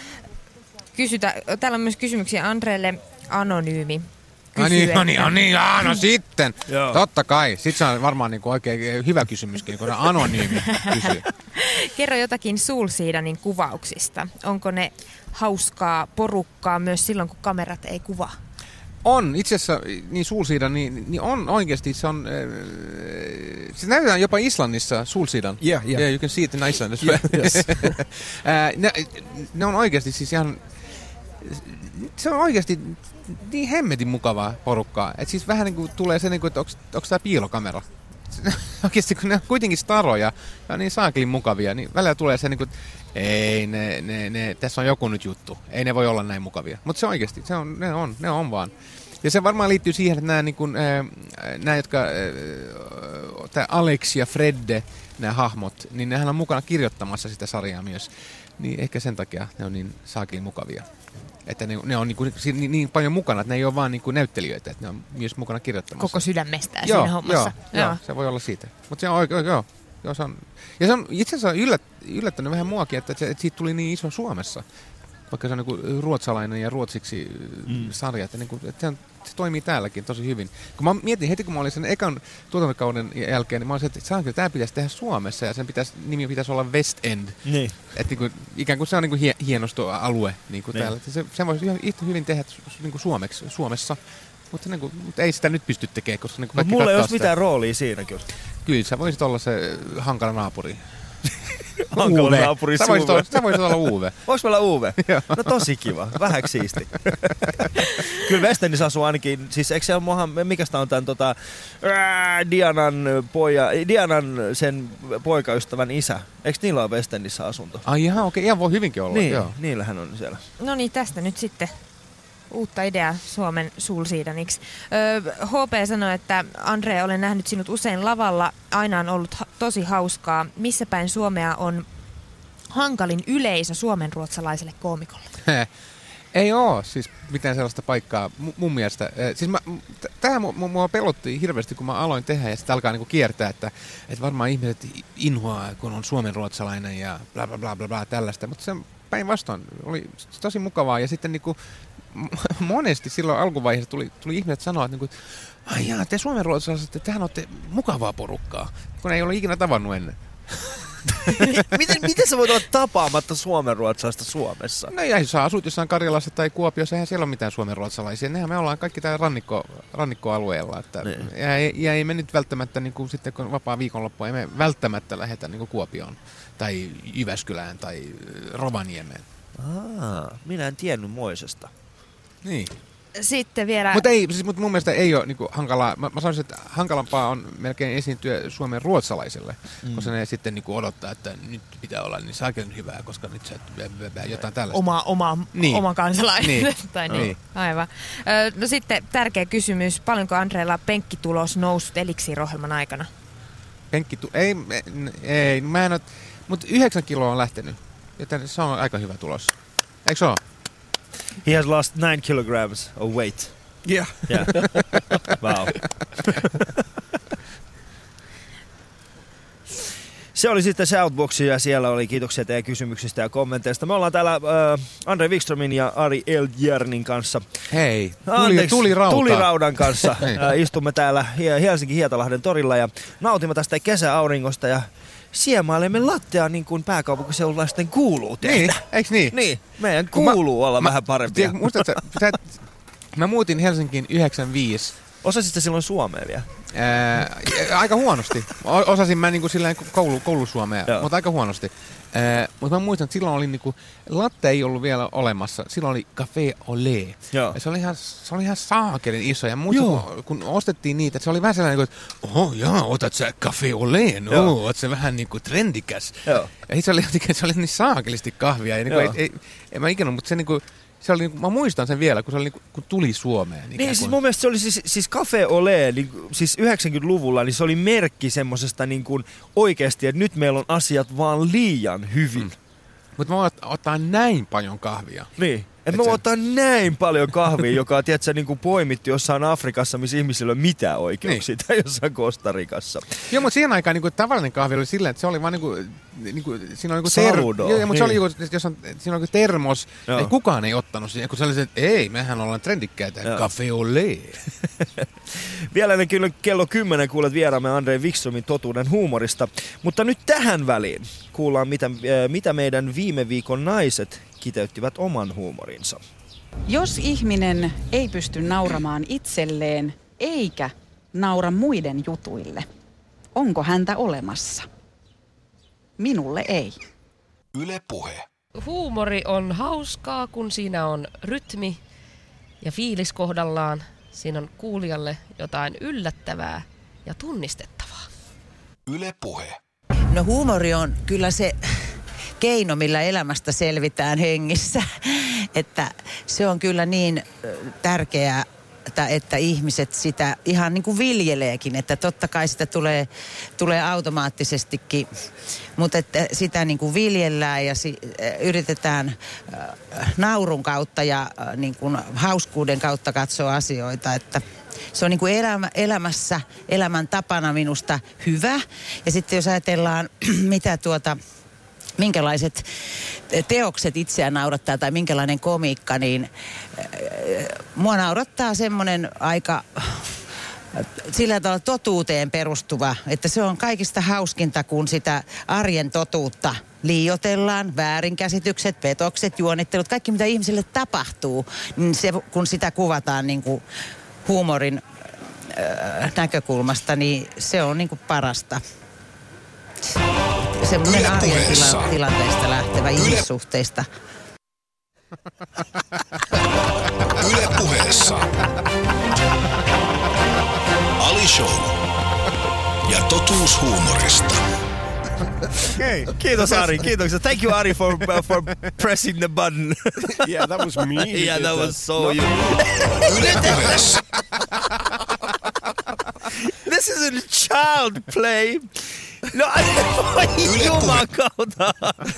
Täällä on myös kysymyksiä Andreelle anonyymi. No sitten. Joo. Totta kai. Sitten se on varmaan niin kuin oikein hyvä kysymyskin, kun anonyymi kysyy. Kerro jotakin Soulseedanin kuvauksista. Onko ne hauskaa porukkaa myös silloin, kun kamerat ei kuvaa? On. Itse asiassa niin Soulseedan, niin on oikeasti. Se on, se näytetään jopa Islannissa Soulseedan. Yeah, you can see it in Iceland. Yeah, yes. ne on oikeasti siis ihan... Se on oikeasti niin hemmetin mukavaa porukkaa. Et siis vähän niin kuin tulee se, niin kuin, että onko tämä piilokamera. Oikeasti kun ne on kuitenkin staroja ja niin saakelin mukavia, niin välillä tulee se, niin kuin, että ei, tässä on joku nyt juttu. Ei ne voi olla näin mukavia. Mutta se oikeasti, ne on vaan. Ja se varmaan liittyy siihen, että nämä jotka, tämä Alex ja Fredde, nämä hahmot, niin nehän on mukana kirjoittamassa sitä sarjaa myös. Niin ehkä sen takia ne on niin saakelin mukavia. Että ne on niin paljon mukana, että ne ei ole vaan niin näyttelijöitä, että ne on myös mukana kirjoittamassa. Koko sydämestään siinä hommassa. Joo, se voi olla siitä. Mutta se on joo. Joo, se on itse asiassa yllättänyt vähän muakin, että siitä tuli niin iso Suomessa. Vaikka se on niin ruotsalainen ja ruotsiksi sarja, että, niin kuin, että se toimii täälläkin tosi hyvin. Kun mä mietin heti, kun mä olin sen ekan tuotantokauden jälkeen, niin mä olisin, että tämä pitäisi tehdä Suomessa ja sen nimi pitäisi olla West End. Niin. Että niin kuin, ikään kuin se on niin kuin hienostoalue niin kuin täällä. Se voisi yhtä hyvin tehdä niin kuin Suomessa. Mutta ei sitä nyt pysty tekemään, koska niin kaikki mulla ei olisi mitään roolia siinä kyllä. Kyllä, sä voisit olla se hankala naapuri. Hankala naapuri Suve. Sä voisit olla Uwe. Voisi olla Uwe? No tosi kiva, vähäksi siisti. Kyllä West Endissä asuu ainakin, siis eikö se ole, mikä sitä on tämän Dianan sen poikaystävän isä? Eikö niillä ole West Endissä asunto? Ai ihan okei, ihan voi hyvinkin olla. Niin, joo. Niillähän on siellä. No niin, tästä nyt sitten uutta ideaa Suomen sulsiidaniksi. HP sanoi, että Andre, olen nähnyt sinut usein lavalla. Aina on ollut tosi hauskaa. Missä päin Suomea on hankalin yleisö suomenruotsalaiselle koomikolle? Ei oo siis mitään sellaista paikkaa mun mielestä. Siis tähän mua pelotti hirveästi, kun mä aloin tehdä ja sitten alkaa niinku kiertää, että varmaan ihmiset inhoaa, kun on suomenruotsalainen ja bla bla bla bla, bla tällaista. Mutta se päinvastoin oli tosi mukavaa ja sitten niinku monesti silloin alkuvaiheessa tuli ihmiset sanoa, että niinku, ai jaa, te suomenruotsalaiset, että tehän olette mukavaa porukkaa, kun ei ole ikinä tavannut ennen. Miten sä voit olla tapaamatta suomenruotsalaista Suomessa? No jos sä asut jossain Karjalassa tai Kuopiossa, eihän siellä ole mitään suomenruotsalaisia. Nehän me ollaan kaikki täällä rannikkoalueella. Että ja ei me nyt välttämättä, niin kuin, sitten kun vapaa viikonloppu, ei me välttämättä lähetä niin kuin Kuopioon tai Jyväskylään tai Rovaniemeen. Minä en tiennyt moisesta. Niin. Sitten vielä... Mutta mun mielestä ei ole niinku hankalaa. Mä sanoisin, että hankalampaa on melkein esiintyä suomen ruotsalaiselle, koska ne sitten niinku odottaa, että nyt pitää olla niin saakin hyvää, koska nyt sä jotain tällaista. Oma kansalainen. Niin. Tai niin. Aivan. No sitten tärkeä kysymys. Paljonko Andreella penkkitulos noussut Eliksir-ohjelman aikana? Ei. Mä en ole, mutta 9 kiloa on lähtenyt, joten se on aika hyvä tulos. Eikö se ole? He has lost 9 kilograms of weight. Yeah. Wow. Se oli sitten Shoutbox ja siellä oli kiitoksia teidän kysymyksistä ja kommenteista. Me ollaan täällä Andre Wikströmin ja Ari Eldjärnin kanssa. Hei, tuliraudan kanssa. Istumme täällä Helsingin Hietalahden torilla ja nautimme tästä kesäauringosta ja siemailemme lattea niin kuin pääkaupunkiseudulaisten kuuluu tehdä. Niin, eikö niin? Niin, meidän kuuluu olla vähän parempia. Muistatko, mä muutin Helsinkiin 95. Osasitko silloin suomea vielä? Aika huonosti. Osasin mä niinku silleen koulusuomea, mutta aika huonosti. Mutta mä muistan, että silloin oli niinku, latte ei ollut vielä olemassa. Silloin oli café au lait. Ja se oli ihan saakelin iso. Ja muistan, kun ostettiin niitä, että se oli vähän sellainen, että otat sä café au lait? No, oot se vähän niinku trendikäs. Joo. Ja se oli niin saakelisti kahvia. Ja niinku, ei mä ikinä, mutta se niinku... Se oli, mä muistan sen vielä, kun se oli, kun tuli Suomeen. Niin, siis mun mielestä se oli siis Café Olé, niin, siis 90-luvulla, niin se oli merkki semmosesta niin kuin oikeasti, että nyt meillä on asiat vaan liian hyvin. Mutta mä voin ottaa näin paljon kahvia. Niin. Että mä voin ottaa näin paljon kahvia, joka on tiedätkö, niin kuin poimittu jossain Afrikassa, missä ihmisillä ei ole mitään oikeuksia, tai jossain Kostarikassa. Joo, mutta siihen aikaan niin tavallinen kahvi oli silleen, että se oli vaan siinä oli Saudo. Joo, mutta se oli siinä oli termos, ja kukaan ei ottanut siihen, kun se oli että ei, mehän ollaan trendikkäitä, café au lait. Vielä ennen kello 10 kuulet vieraamme Andre Wikströmin totuuden huumorista, mutta nyt tähän väliin kuullaan, mitä meidän viime viikon naiset kiteyttivät oman huumorinsa. Jos ihminen ei pysty nauramaan itselleen eikä naura muiden jutuille, onko häntä olemassa? Minulle ei. Yle Puhe. Huumori on hauskaa, kun siinä on rytmi ja fiilis kohdallaan. Siinä on kuulijalle jotain yllättävää ja tunnistettavaa. Yle Puhe. No huumori on kyllä se keino, millä elämästä selvitään hengissä. Että se on kyllä niin tärkeä että ihmiset sitä ihan niin kuin viljeleekin, että totta kai sitä tulee automaattisestikin, mutta että sitä niin kuin viljellään ja yritetään naurun kautta ja niin kuin hauskuuden kautta katsoa asioita, että se on niin kuin elämässä, elämän tapana minusta hyvä. Ja sitten jos ajatellaan, minkälaiset teokset itseään naurattaa tai minkälainen komiikka, niin mua naurattaa semmoinen aika sillä tavalla totuuteen perustuva, että se on kaikista hauskinta, kun sitä arjen totuutta liioitellaan, väärinkäsitykset, petokset, juonittelut, kaikki mitä ihmisille tapahtuu, niin se, kun sitä kuvataan niin kuin huumorin näkökulmasta, niin se on niin kuin parasta. Semmoinen arjen tilanteesta lähtevä ihmissuhteista. Yle Puheessa. Ali Show. Ja totuus huumorista. Okay. Kiitos Ari, kiitoksia. Thank you Ari for pressing the button. Yeah, that was me. Yeah, that was so you. Yle Puheessa. This isn't child play. No, jumakauta.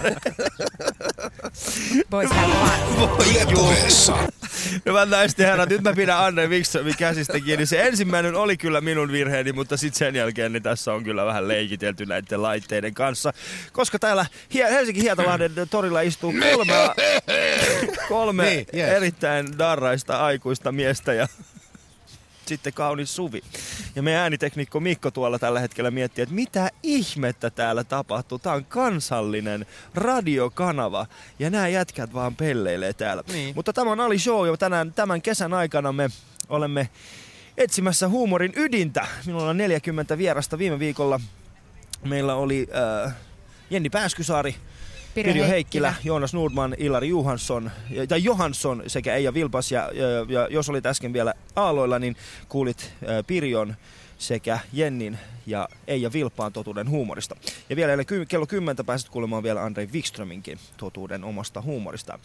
Boys have fun. Yle Puheessa. Hyvät naiset ja herrat, nyt mä pidän Andre Wikströmin käsistä kiinni. Se ensimmäinen oli kyllä minun virheeni, mutta sitten sen jälkeen niin tässä on kyllä vähän leikitelty näiden laitteiden kanssa. Koska täällä Helsingin Hietalahden torilla istuu kolme niin, yes. erittäin darraista aikuista miestä ja sitten kaunis Suvi. Ja meidän ääniteknikko Mikko tuolla tällä hetkellä miettii, että mitä ihmettä täällä tapahtuu. Tää on kansallinen radiokanava ja nämä jätkät vaan pelleilee täällä. Niin. Mutta tämä on Ali Show ja tämän kesän aikana me olemme etsimässä huumorin ydintä. Minulla on 40 vierasta viime viikolla. Meillä oli Jenni Pääskysaari, Pirjo Heikkilä, Joonas Nordman, Ilari Johansson sekä Eija Vilpas. Ja jos olit äsken vielä aaloilla, niin kuulit Pirjon sekä Jennin ja Eija Vilpaan totuuden huumorista. Ja vielä kello 10 pääset kuulemaan vielä Andre Wikströminkin totuuden omasta huumorista.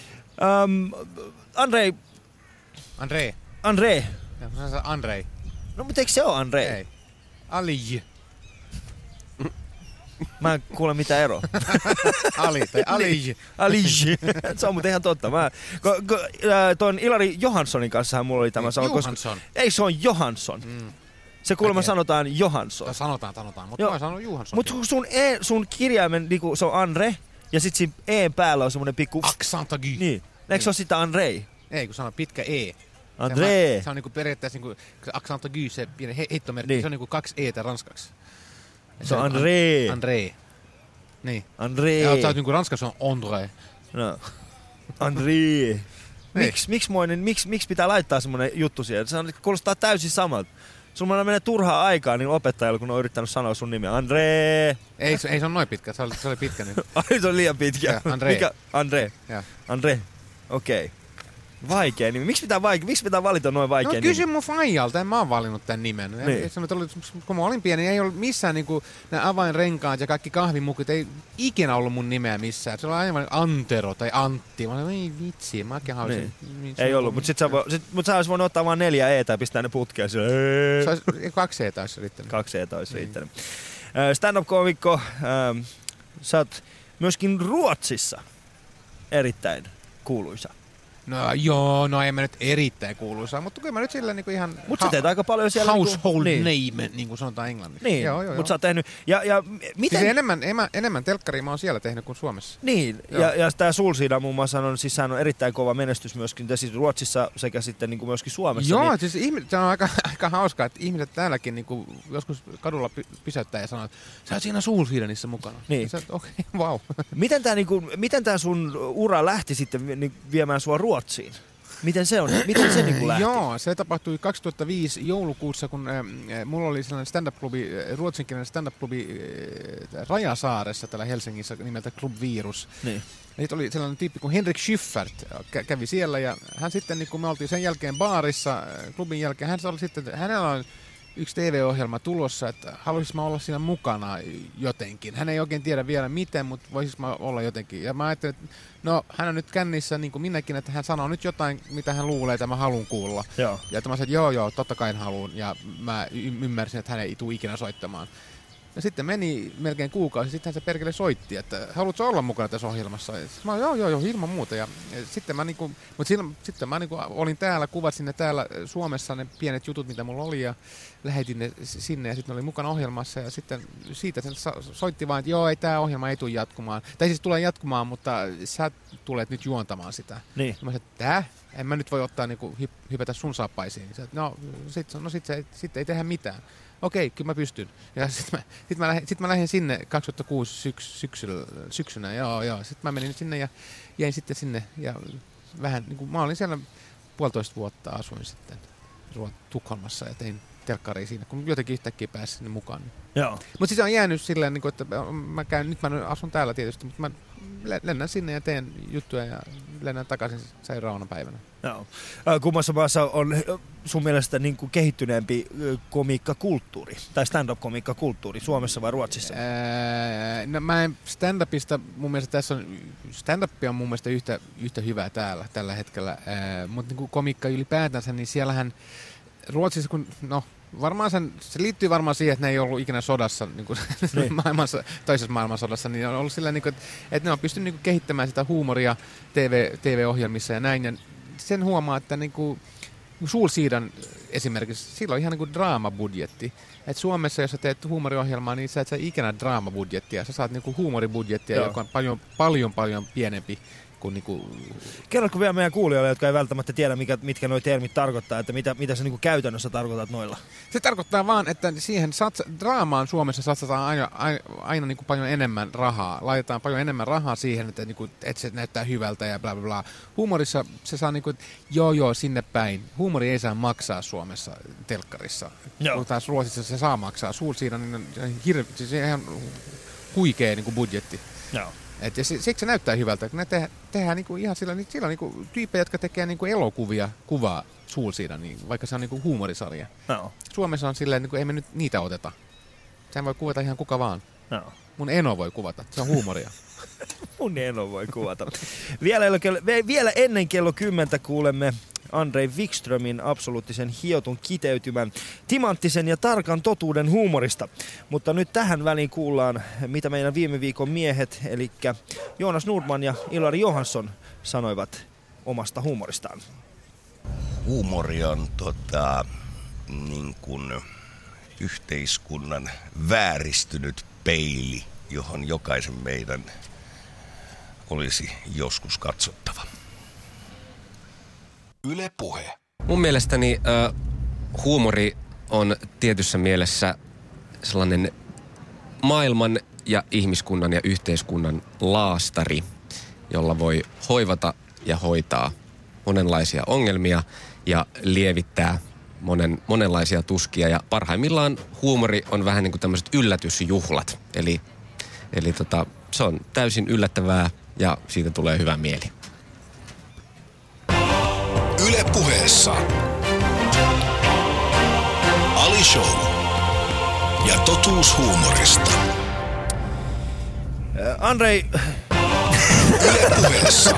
Andre. Ja, Andre. No mutta eikö se ole Andre? Ei. Ali. Mä en kuule mitään eroa. Ali tai Ali. Ali. Se on muuten ihan totta. Tuon Ilari Johanssonin kanssa mulla oli tämä sama. Johansson. Ei, se on Johansson. Se kuulemma sanotaan Johansson. Sanotaan. Mutta mä sanon Johansson. Mutta sun kirjaimen, niinku, se on Andre, ja sit siinä E päällä on semmonen pikku... Accent aigu. Niin. Eikö se ole sitä Andrei? Ei, kun sanoo pitkä E. Andrei. Se on niinku periaatteessa niinku accent aigu, se pieni heittomerkki. Niin. Se on niinku 2 E:tä ranskaksi. Se on Andrei. Andrei. Niin. Andrei. Ja sä oot niinku ranskassa on Andrei. No. Andrei. Miksi pitää laittaa semmonen juttu siihen? Se kuulostaa täysin samalta. Sulla menee turhaa aikaa niin opettajalla, kun on yrittänyt sanoa sun nimeä. Andrei. Ei se on noin pitkä. Se oli pitkä nyt. Ai, se on liian pitkä. Ja, Andrei. Mikä? Andrei. Ja. Andrei. Okei. Okay. Vaikea nimi. Miksi pitää valita noin vaikea nimi? No kysy mun faijalta, en mä oon valinnut tän nimen. Niin. Kun mä olin pieni, ei ollut missään niinku nämä avainrenkaat ja kaikki kahvimukit, ei ikinä ollut mun nimeä missään. Se oli aivan Antero tai Antti. Mä olin, ei vitsi, mäkin haluaisin. Niin. Ei ollut, mutta sä ois voinut ottaa vaan 4 E:tä ja pistää ne putkeen. 2 E:tä olisi riittänyt. 2 E:tä olisi riittänyt. Stand-up-koomikko, sä oot myöskin Ruotsissa erittäin kuuluisa. No joo, no ei mä nyt erittäin kuuluisaa, mutta kyllä mä nyt sillä niinku ihan... Mut sä teet aika paljon siellä... Household name, niin kuin sanotaan englanniksi. Niin, joo. mut sä oot tehnyt... Ja miten... Siis enemmän telkkaria mä oon siellä tehnyt kuin Suomessa. Niin, ja tää Sulsiida muun muassa on, siis sehän on erittäin kova menestys myöskin siis Ruotsissa sekä sitten niin kuin myöskin Suomessa. Joo, niin... siis se on aika hauskaa, että ihmiset täälläkin niin kuin joskus kadulla pysäyttää ja sanoo, että sä oot siinä Sulsiidanissa mukana. Niin. Okei, vau. Miten tää sun ura lähti sitten viemään sua Ruotsiin? Miten se niinku lähti? Joo, se tapahtui 2005 joulukuussa, kun mulla oli sellainen stand-up-klubi, ruotsinkielinen stand-up-klubi Rajasaaressa täällä Helsingissä nimeltä Club Virus. Niin. Ja sit oli sellainen tyyppi kuin Henrik Schyffert kävi siellä ja hän sitten, niin kun me oltiin sen jälkeen baarissa, klubin jälkeen, hänellä on yksi TV-ohjelma tulossa, että haluaisin mä olla siinä mukana jotenkin. Hän ei oikein tiedä vielä miten, mutta voisis mä olla jotenkin. Ja mä ajattelin, että no hän on nyt kännissä niin kuin minäkin, että hän sanoo nyt jotain, mitä hän luulee, että mä haluan kuulla. Joo. Ja että mä sanoin, että joo, totta kai haluan. Ja mä ymmärsin, että hän ei tule ikinä soittamaan. Ja sitten meni melkein kuukausi, sitten se perkele soitti, että haluatko olla mukana tässä ohjelmassa? Ja mä joo, ilman muuta. Ja sitten mä, olin täällä, kuvasin ne täällä Suomessa ne pienet jutut, mitä mulla oli, ja lähetin ne sinne, ja sitten oli mukana ohjelmassa, ja sitten siitä se soitti vaan, että joo, ei tämä ohjelma ei tule jatkumaan. Tai siis tulee jatkumaan, mutta sä tulet nyt juontamaan sitä. Niin. Ja mä sanoin, että en mä nyt voi ottaa hypätä sun saappaisiin. Sitten ei tehdä mitään. Okei, kyllä mä pystyn. Ja sit mä lähdin sinne 2006 syksynä. Joo. Sitten mä menin sinne ja jäin sitten sinne. Ja vähän, niin kuin, mä olin siellä 1,5 vuotta, asuin sitten Tukholmassa ja tein telkkaria siinä, kun jotenkin yhtäkkiä pääsin sinne mukaan. Mutta siis on jäänyt silleen, että nyt mä asun täällä tietysti, mutta mä lennän sinne ja teen juttuja ja lennän takaisin seuraavana päivänä. Joo. Kummassa maassa on sun mielestä niin kuin kehittyneempi komiikkakulttuuri tai stand-up-komiikkakulttuuri, Suomessa vai Ruotsissa? No mä en stand-upista, mun mielestä tässä on, stand-up on mun mielestä yhtä hyvää täällä tällä hetkellä, mutta niin komiikka ylipäätänsä, niin siellähän Ruotsissa, kun varmaan se liittyy varmaan siihen, että ne ei ollut ikinä sodassa, niin kuin toisessa maailmansodassa, niin on ollut sillä, niin kuin, että ne on pystynyt niin kuin kehittämään sitä huumoria TV-ohjelmissa ja näin. Ja sen huomaa, että niin kuin Solsidan esimerkiksi, sillä on ihan niin kuin draamabudjetti. Et Suomessa, jos sä teet huumoriohjelmaa, niin sä et saa ikinä draamabudjettia. Sä saat niin kuin huumoribudjettia, joka on paljon pienempi. Kerrotko vielä meidän kuulijoille, jotka ei välttämättä tiedä, mitkä nuo termit tarkoittaa, että mitä sä käytännössä tarkoitat noilla? Se tarkoittaa vaan, että siihen draamaan Suomessa satsataan aina niin kuin paljon enemmän rahaa. Laitetaan paljon enemmän rahaa siihen, että se näyttää hyvältä ja bla bla bla. Huumorissa se saa niin kuin, joo, sinne päin. Huumori ei saa maksaa Suomessa telkkarissa. Kun taas Ruotsissa se saa maksaa. Siinä on siis ihan huikea niin kuin budjetti. Joo. Ja siksi se näyttää hyvältä, kun ne tehdään niinku ihan sillä on niinku tyyppejä, jotka tekee niinku elokuvia, kuvaa Solsida, niin vaikka se on niinku huumorisarja. No. Suomessa on silleen, niinku, ei me nyt niitä oteta. Sen voi kuvata ihan kuka vaan. No. Mun eno voi kuvata, se on huumoria. Mun eno voi kuvata. Vielä ennen kello 10 kuulemme Andrei Wikströmin absoluuttisen hiotun kiteytymän timanttisen ja tarkan totuuden huumorista. Mutta nyt tähän väliin kuullaan, mitä meidän viime viikon miehet, eli Jonas Nordman ja Ilari Johansson sanoivat omasta huumoristaan. Huumori on niin kuin yhteiskunnan vääristynyt peili, johon jokaisen meidän olisi joskus katsottava. Yle Puhe. Mun mielestäni huumori on tietyssä mielessä sellainen maailman ja ihmiskunnan ja yhteiskunnan laastari, jolla voi hoivata ja hoitaa monenlaisia ongelmia ja lievittää monenlaisia tuskia. Ja parhaimmillaan huumori on vähän niin kuin tämmöiset yllätysjuhlat. Eli se on täysin yllättävää ja siitä tulee hyvä mieli. Yle Puheessa Ali Show ja totuus huumorista. Andrei. Yle Puheessa.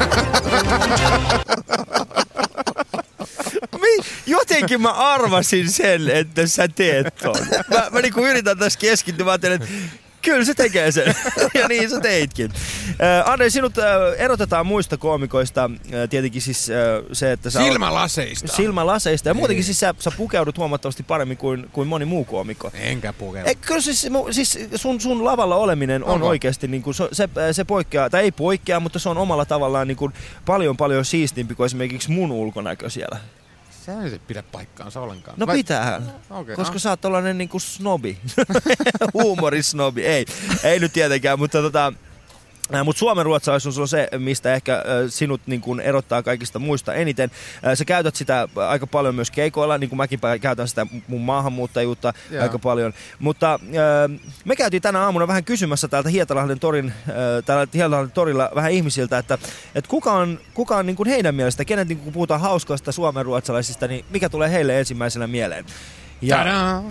Jotenkin mä arvasin sen, että sä teet ton. Mä niinku yritän tässä keskittyä, mä ajattelen, että kyllä se tekee sen. Ja niin sä teitkin. Andrei, sinut erotetaan muista koomikoista tietenkin siis se, että sä Silmälaseista. Ja muutenkin siis sä pukeudut huomattavasti paremmin kuin moni muu koomikko. Enkä pukeudu. Kyllä siis sun lavalla oleminen on oikeasti niinku, se poikkeaa, tai ei poikkea, mutta se on omalla tavallaan niinku paljon siistimpi kuin esimerkiksi mun ulkonäkö siellä. Se ei pidä paikkaansa ollenkaan. No pitäähän, koska sä oot tollanen niinku snobi. Huumorisnobi. Ei nyt tietenkään, mutta suomenruotsalaisuus on se, mistä ehkä sinut niin kuin erottaa kaikista muista eniten. Sä käytät sitä aika paljon myös keikoilla, niin kuin mäkin käytän sitä mun maahanmuuttajuutta aika paljon. Mutta me käytiin tänä aamuna vähän kysymässä täältä Hietalahden torilla vähän ihmisiltä, että kuka on niin kuin heidän mielestä, kenet niin kun puhutaan hauskasta suomenruotsalaisista, niin mikä tulee heille ensimmäisenä mieleen. Ja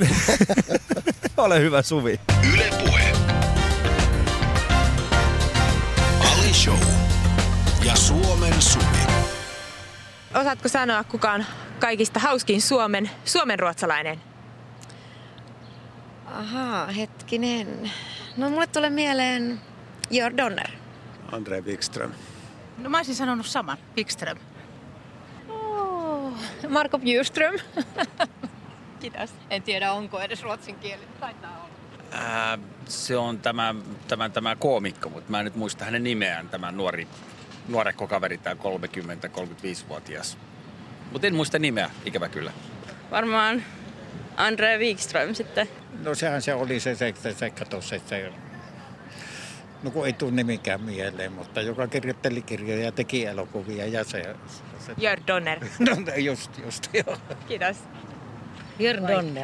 ole hyvä, Suvi. Yle Puhe. Ali Show ja Suomen Suvi. Osaatko sanoa, kuka on kaikista hauskin suomenruotsalainen? Ahaa, hetkinen. No mulle tulee mieleen Jörn Donner. Andre Wikström. No mä olisin sanonut saman, Wikström. Marco Bjurström. Kiitos. En tiedä, onko edes ruotsin kieli. Taitaa olla. Se on tämä koomikko, mutta mä en nyt muista hänen nimeään, tämä nuorekko kaveri, tämä 30-35-vuotias. Mutta en muista nimeä, ikävä kyllä. Varmaan Andre Wikström sitten. No sehän se oli se katos, että se, no kun ei tule nimikään mieleen, mutta joka kirjoitteli kirjoja ja teki elokuvia ja se Jörn Donner. No just joo. Kiitos. Jörn Donner.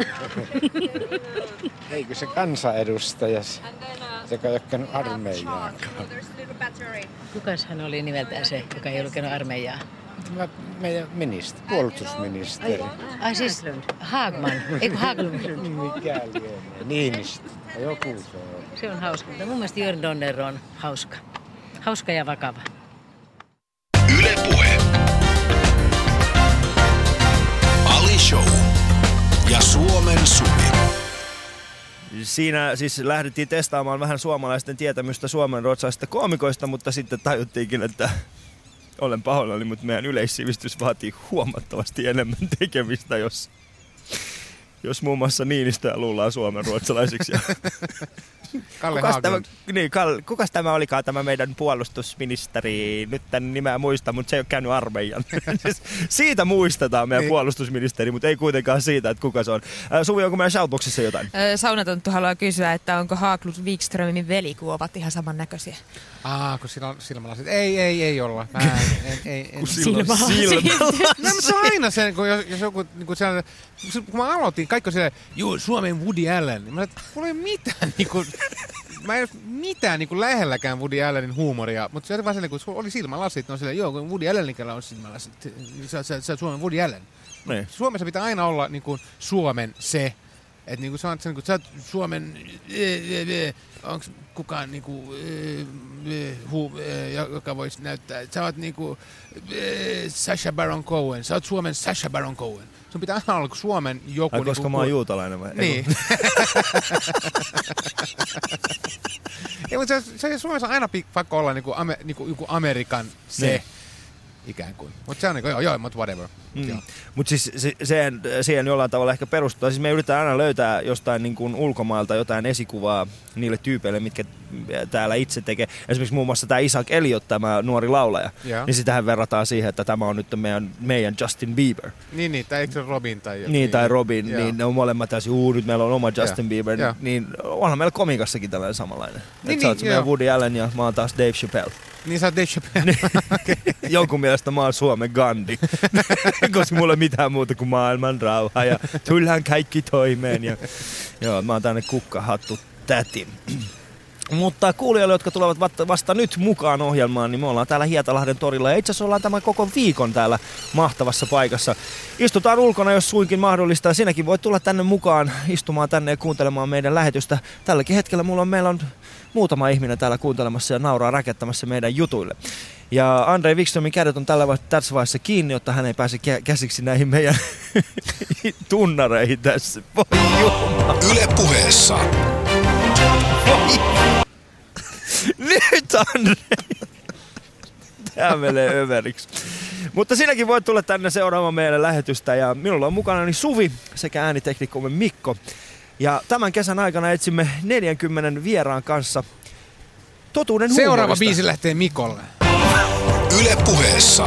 Eikö se kansanedustaja, se ei lukenut armeijaa? Kukas hän oli nimeltään se, joka ei lukenut armeijaa? Meidän puolustusministeri. Ai siis Hagman, eikö Haglund? Mikä lienee? Niinistö. Joku se on. Se on hauska, mutta mun mielestä Jörn Donner on hauska. Hauska ja vakava. Yle Puhe. Ali Show ja Suomen Suvi. Siinä siis lähdettiin testaamaan vähän suomalaisten tietämystä suomenruotsalaisista koomikoista, mutta sitten tajuttiinkin, että olen pahoillani, mutta meidän yleissivistys vaatii huomattavasti enemmän tekemistä, jos muun muassa Niinistöä luullaan suomenruotsalaisiksi. Kukas tämä olikaan tämä meidän puolustusministeri? Nyt tämän nimeä muista, mutta se ei ole käynyt armeijan. Siitä muistetaan meidän puolustusministeri, mutta ei kuitenkaan siitä, että kuka se on. Suvi, onko meidän shoutboxissa jotain? Saunatonttu haluaa kysyä, että onko Haglund Wikströmin veli, kun ovat ihan samannäköisiä. Kun sillä on silmälasit. Ei olla. Kun sillä on silmälasit. No, mutta se on aina se, jos joku, niin sellainen, kun mä aloitin, kaikki on silleen, Suomen Woody Allen. Mä sanoin, että mulla ei mitään, mä en ole mitään lähelläkään Woody Allenin huumoria, mutta se oli vaan sellainen, kun oli silmälasit, on silleen, kun Woody Allenikellä on silmälasit, sä Suomen Woody Allen. Niin. Suomessa pitää aina olla Suomen se, että sä oot Suomen, onko kukaan joka voisi näyttää, että sä oot Sacha Baron Cohen, sä oot Suomen Sacha Baron Cohen. Sun pitää aina olla Suomen joku... koska mä oon juutalainen vai? Niin. Ei, mutta se Suomessa aina pakko olla joku Amerikan se. Niin. Ikään kuin. Mutta se on mutta whatever. Mutta siis siihen jollain tavalla ehkä perustuu. Siis me yritetään aina löytää jostain ulkomailta jotain esikuvaa niille tyypeille, mitkä täällä itse tekee. Esimerkiksi muun muassa tämä Isaac Elliot, tämä nuori laulaja. Yeah. Niin sitähän verrataan siihen, että tämä on nyt meidän Justin Bieber. Niin, tai eikö se Robin tai joku? Niin, tai Robin. Yeah. Niin ne on molemmat täysin, nyt meillä on oma Justin Bieber. Yeah. Niin onhan meillä komikassakin tällainen samanlainen. Sä oot meidän Woody Allen ja mä oon taas Dave Chappelle. Niin sä oot Dave Chappelle. Okay. Jonkun mielestä mä oon Suomen Gandhi. Koska mulla ei mitään muuta kuin maailman rauha ja tullaan kaikki toimeen. Ja, mä oon tänne kukkahattu täti. Mutta kuulijoille, jotka tulevat vasta nyt mukaan ohjelmaan, niin me ollaan täällä Hietalahden torilla. Ja itse asiassa ollaan tämän koko viikon täällä mahtavassa paikassa. Istutaan ulkona, jos suinkin mahdollista. Ja sinäkin voit tulla tänne mukaan istumaan tänne ja kuuntelemaan meidän lähetystä. Tälläkin hetkellä meillä on muutama ihminen täällä kuuntelemassa ja nauraa rakettamassa meidän jutuille. Ja Andre Wikströmin kädet on tässä vaiheessa kiinni, jotta hän ei pääse käsiksi näihin meidän tunnareihin tässä. Voi jumala. Yle Puheessa. Nyt Andre! Tää menee överiksi. Mutta sinäkin voit tulla tänne seuraamaan meidän lähetystä ja minulla on mukana Suvi sekä ääniteknikkomme Mikko. Ja tämän kesän aikana etsimme 40 vieraan kanssa totuuden huumorista. Seuraava biisi lähtee Mikolle. Yle Puheessa.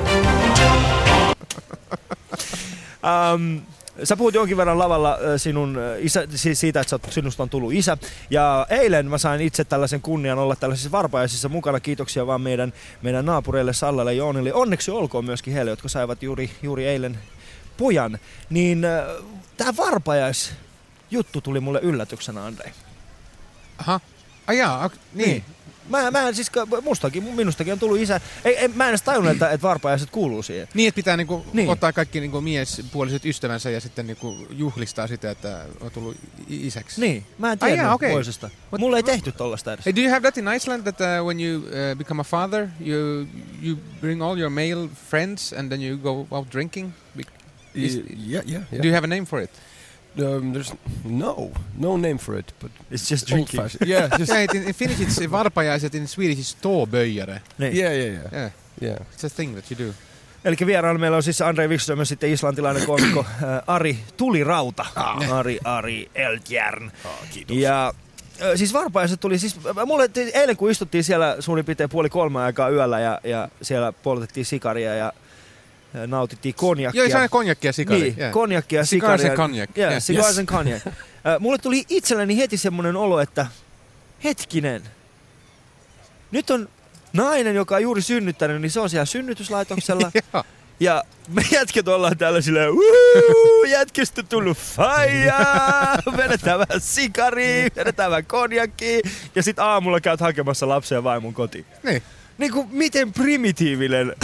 Sä puhut jonkin verran lavalla siitä, että sinusta on tullut isä. Ja eilen mä sain itse tällaisen kunnian olla tällaisissa varpajaisissa mukana. Kiitoksia vaan meidän naapureille Sallalle ja Joonille. Onneksi olkoon myöskin heille, jotka saivat juuri eilen pojan. Niin tää varpajaisjuttu tuli mulle yllätyksenä, Andre. Aha. Niin. Minustakin on tullut isä. Mä en edes tajunnut, että varpajaiset kuuluu siihen. Niin, että pitää ottaa kaikki miespuoliset ystävänsä ja sitten juhlistaa sitä, että on tullut isäksi. Niin, mä en tiedä puolisesta. Mulla ei tehty tollaista edes. Hey, do you have that in Iceland that when you become a father, you bring all your male friends and then you go out drinking? Yeah. Do you have a name for it? There's no name for it, but it's just drinking. Yeah, in Finnish it's varpajaiset, in Swedish it's ståböjare. Niin. Yeah. It's a thing that you do. Eli vieraana meillä on siis Andrei Wikström ja sitten islantilainen koomikko Ari Tulirauta. Ari Eldjärn. Kiitos. Ja siis varpajaiset tuli, siis mulle eilen kun istuttiin siellä suurin piirtein 2:30 aikaa yöllä ja siellä poltettiin sikaria ja nautittiin konjakkia. Joo, se on konjakkia ja sikari. Niin, konjakkia ja sikaria. Cigars and cognac. Cigars and cognac. Mulle tuli itselleni heti semmoinen olo, että hetkinen, nyt on nainen, joka on juuri synnyttänyt, niin se on siellä synnytyslaitoksella. Ja me jätket ollaan täällä silleen, jätkestä tullut faijaa, vedetään vähän sikaria, vedetään vähän konjakkia ja sit aamulla käyt hakemassa lapsen ja vaimon kotiin. Niin kuin miten primitiivinen.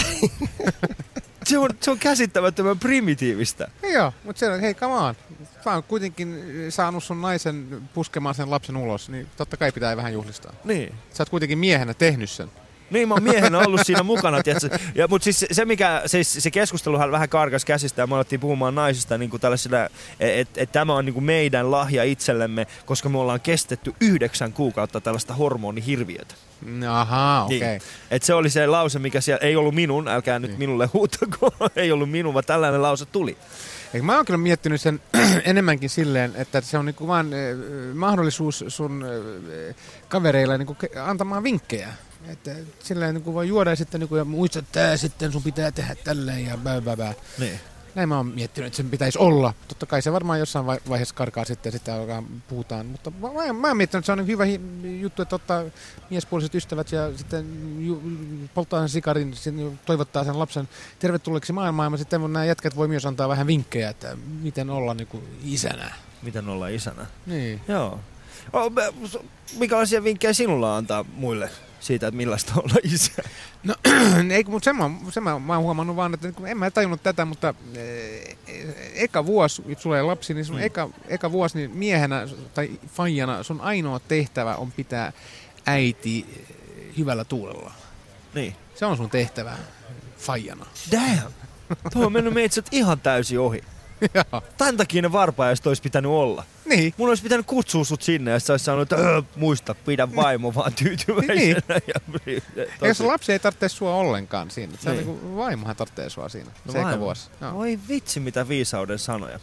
Se on käsittämättömän primitiivistä. Joo, mutta se on, hei, come on. Sä oot kuitenkin saanut sun naisen puskemaan sen lapsen ulos, niin totta kai pitää vähän juhlistaa. Niin. Sä oot kuitenkin miehenä tehnyt sen. Niin, mä oon miehenä ollut siinä mukana, tiedätkö? Mutta siis se keskusteluhan vähän karkas käsistä ja me alettiin puhumaan naisista niin kuin tällaisilla, että tämä on niin kuin meidän lahja itsellemme, koska me ollaan kestetty 9 kuukautta tällaista hormonihirviötä. Ahaa, okei. Niin. Et se oli se lause, mikä siellä ei ollut minun, älkää nyt minulle huutako, ei ollut minun, vaan tällainen lause tuli. Mä oon kyllä miettinyt sen enemmänkin silleen, että se on niinku vaan mahdollisuus sun kavereilla niinku antamaan vinkkejä. Että silleen niinku voi juoda ja sitten niinku, ja muista, että tää sitten sun pitää tehdä tälleen ja bää. Niin. Näin mä oon miettinyt, että sen pitäisi olla. Totta kai se varmaan jossain vaiheessa karkaa sitten ja sitten alkaa puhutaan. Mutta mä oon miettinyt, että se on hyvä juttu, että ottaa miespuoliset ystävät ja sitten polttaa sen sikarin, toivottaa sen lapsen tervetulleeksi maailmaan. Ja sitten nämä jätkät voi myös antaa vähän vinkkejä, että miten olla niinku isänä. Miten olla isänä? Niin. Joo. Minkälaisia vinkkejä sinulla antaa muille siitä, että millaista olla isä? No, ei, mutta sen mä oon huomannut vaan, että en mä tajunnut tätä, mutta eka vuosi, kun sulla ei lapsi, niin sun eka vuosi niin miehenä tai faijana sun ainoa tehtävä on pitää äiti hyvällä tuulella. Niin. Se on sun tehtävä faijana. Damn! Tuo on mennyt meitset ihan täysin ohi. Tän takia ne varpajaiset olisi pitänyt olla. Niin. Mun olisi pitänyt kutsua sut sinne ja sä olisi sanonut, että muista, pidä vaimo vaan tyytyväisenä. Niin. Jos lapsi ei tarvitse sua ollenkaan siinä. Se niin. On vaimohan tarvitsee sua siinä. No se eka vuosi. No. Voi vitsi, mitä viisauden sanoja.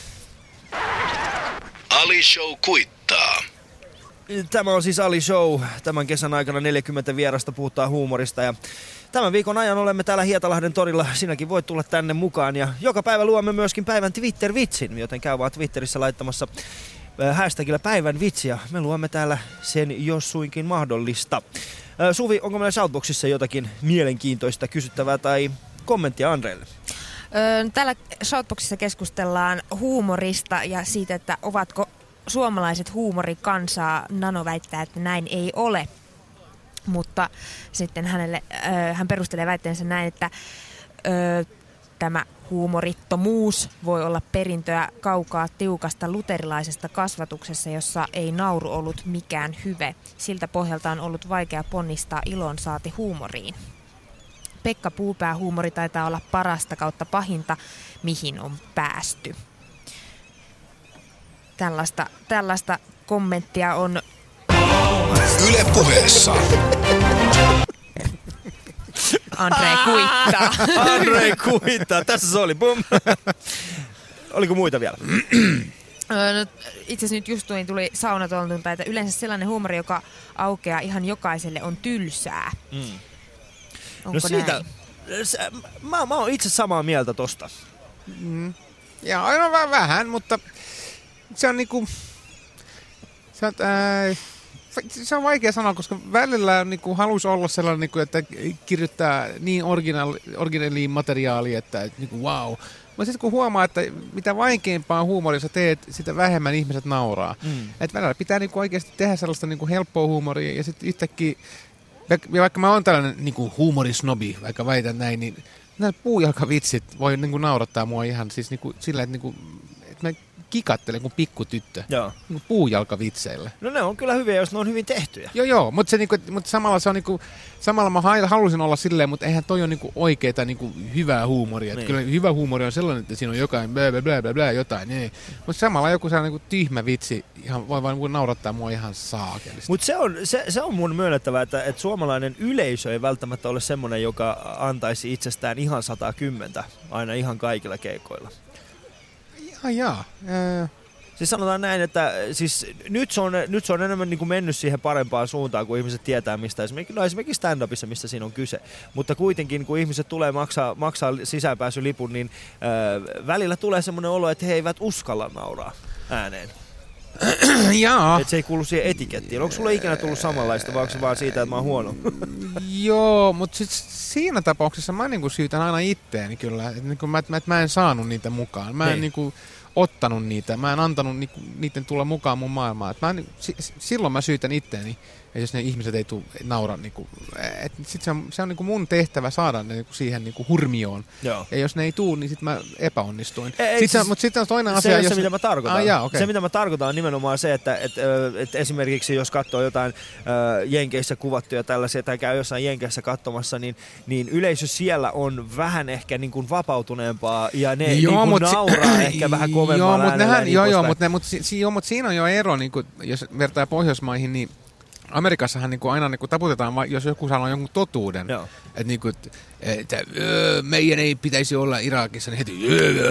Ali Show kuittaa. Tämä on siis Ali Show. Tämän kesän aikana 40 vierasta, puhutaan huumorista ja tämän viikon ajan olemme täällä Hietalahden torilla. Sinäkin voit tulla tänne mukaan ja joka päivä luomme myöskin päivän Twitter-vitsin, joten käy vaan Twitterissä laittamassa hashtagillä päivän vitsi ja me luomme täällä sen jos suinkin mahdollista. Suvi, onko meillä Shoutboxissa jotakin mielenkiintoista kysyttävää tai kommenttia Andreelle? Täällä Shoutboxissa keskustellaan huumorista ja siitä, että ovatko suomalaiset huumorikansaa. Nano väittää, että näin ei ole. Mutta sitten hän perustelee väitteensä näin, että tämä huumorittomuus voi olla perintöä kaukaa tiukasta luterilaisesta kasvatuksessa, jossa ei nauru ollut mikään hyve. Siltä pohjalta on ollut vaikea ponnistaa ilon saati huumoriin. Pekka Puupää huumori taitaa olla parasta kautta pahinta, mihin on päästy. Tällaista kommenttia on Yle Puheessa. Andrei kuittaa. Andrei kuittaa. Tässä se oli. Bum. Oliko muita vielä? Itse asiassa nyt just tuli saunatontulta, että yleensä sellainen huumori, joka aukeaa ihan jokaiselle, on tylsää. Onko no siitä, mä oon itse samaa mieltä tosta. Ja aivan vähän, mutta se on niinku... Se on vaikea sanoa, koska välillä niinku haluaisi olla sellainen, niinku, että kirjoittaa niin originaaliin materiaalia, että niinku, wow, Mutta sitten kun huomaa, että mitä vaikeimpaa huumoria sä teet, sitä vähemmän ihmiset nauraa. Että välillä pitää niinku oikeasti tehdä sellaista niinku helppoa huumoria ja sitten yhtäkkiä, vaikka mä oon tällainen niinku huumorisnobi, vaikka väitän näin, niin nämä puujalkavitsit voi niinku naurattaa mua ihan siis niinku sillä, että niinku, et mä kikattelen kuin pikkutyttö. Joo. Niinku puujalkavitseillä. No ne on kyllä hyviä, jos ne on hyvin tehtyjä. Joo, mutta niinku, samalla se on niinku, samalla mä halusin olla silleen, mutta eihän toi ole niinku oikeeta niinku hyvää huumoria. Niin. Kyllä hyvä huumori on sellainen, että siinä on jotain blä jotain. Mutta samalla joku sellainen niinku tyhmä vitsi ihan voi vaan naurattaa mua ihan saakelisti. Mutta se on mun myönnettävä, että suomalainen yleisö ei välttämättä ole semmoinen, joka antaisi itsestään ihan 110 aina ihan kaikilla keikoilla. Jaa. Siis sanotaan näin, että siis nyt se on enemmän niin kuin mennyt siihen parempaan suuntaan, kun ihmiset tietää, mistä esimerkiksi stand-upissa, mistä siinä on kyse. Mutta kuitenkin, kun ihmiset tulee maksaa sisäänpääsylipun, niin välillä tulee semmoinen olo, että he eivät uskalla nauraa ääneen. Jaa. Että se ei kuulu siihen etikettiin. Onko sulla ikinä tullut samanlaista, vai onko se vaan siitä, että mä oon huono? Joo, mutta siinä tapauksessa mä niinku syytän aina itteeni kyllä. Että niinku mä en saanut niitä mukaan. Mä en niinku ottanut niitä. Mä en antanut niiden tulla mukaan mun maailmaan. Silloin mä syytän itteeni. Ja jos ne ihmiset ei tule naura, niinku, sit se on niinku mun tehtävä saada ne niinku siihen niinku hurmioon. Joo. Ja jos ne ei tule, niin sit mä epäonnistuin. Mutta sitten on toinen asia. Se on se, mitä mä tarkoitan. Okay. Se, mitä mä tarkoitan, on nimenomaan se, että esimerkiksi jos katsoo jotain Jenkeissä kuvattuja tällaisia, tai käy jossain Jenkeissä katsomassa, niin yleisö siellä on vähän ehkä niin kuin vapautuneempaa, ja ne nauraa ehkä vähän kovemmalla äänellä. Mutta siinä on jo ero, niin kuin, jos vertaa Pohjoismaihin, niin Amerikassahan niinku aina niinku taputetaan, jos joku sanoo jonkun totuuden. Että niinku, meidän ei pitäisi olla Irakissa, niin heti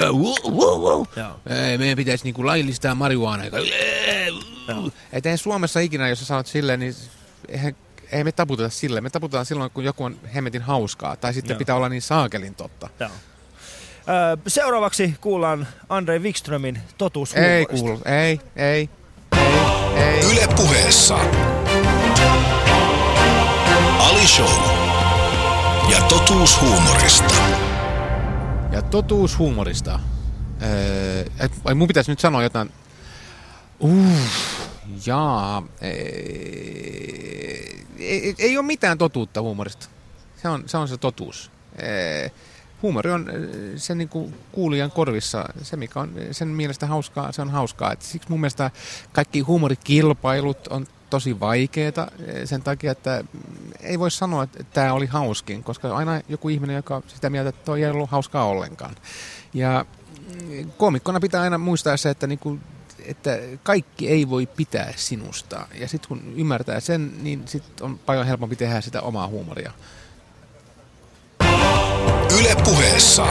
meidän pitäisi niinku laillistaa marihuanaa. Että eihän Suomessa ikinä, jos sä sanot silleen, niin ei me taputeta silleen. Me taputetaan silloin, kun joku on hemmetin hauskaa. Tai sitten pitää olla niin saakelin totta. Seuraavaksi kuullaan Andrei Wikströmin totuushuumorista. Ei kuulu, ei. Yle Puheessa Ali Show ja totuus huumorista. Mun pitäisi nyt sanoa jotain. Ei ole mitään totuutta huumorista. Se on se totuus. Huumori on se niinku kuulijan korvissa, se mikä on sen mielestä hauskaa, se on hauskaa. Et siksi mun mielestä kaikki huumorikilpailut on tosi vaikeeta sen takia, että ei voi sanoa, että tämä oli hauskin, koska aina joku ihminen, joka sitä mieltä, että toi ei ollut hauskaa ollenkaan. Ja koomikkona pitää aina muistaa se, että niinku, että kaikki ei voi pitää sinusta. Ja sitten kun ymmärtää sen, niin sit on paljon helpompi tehdä sitä omaa huumoria. Yle Puheessa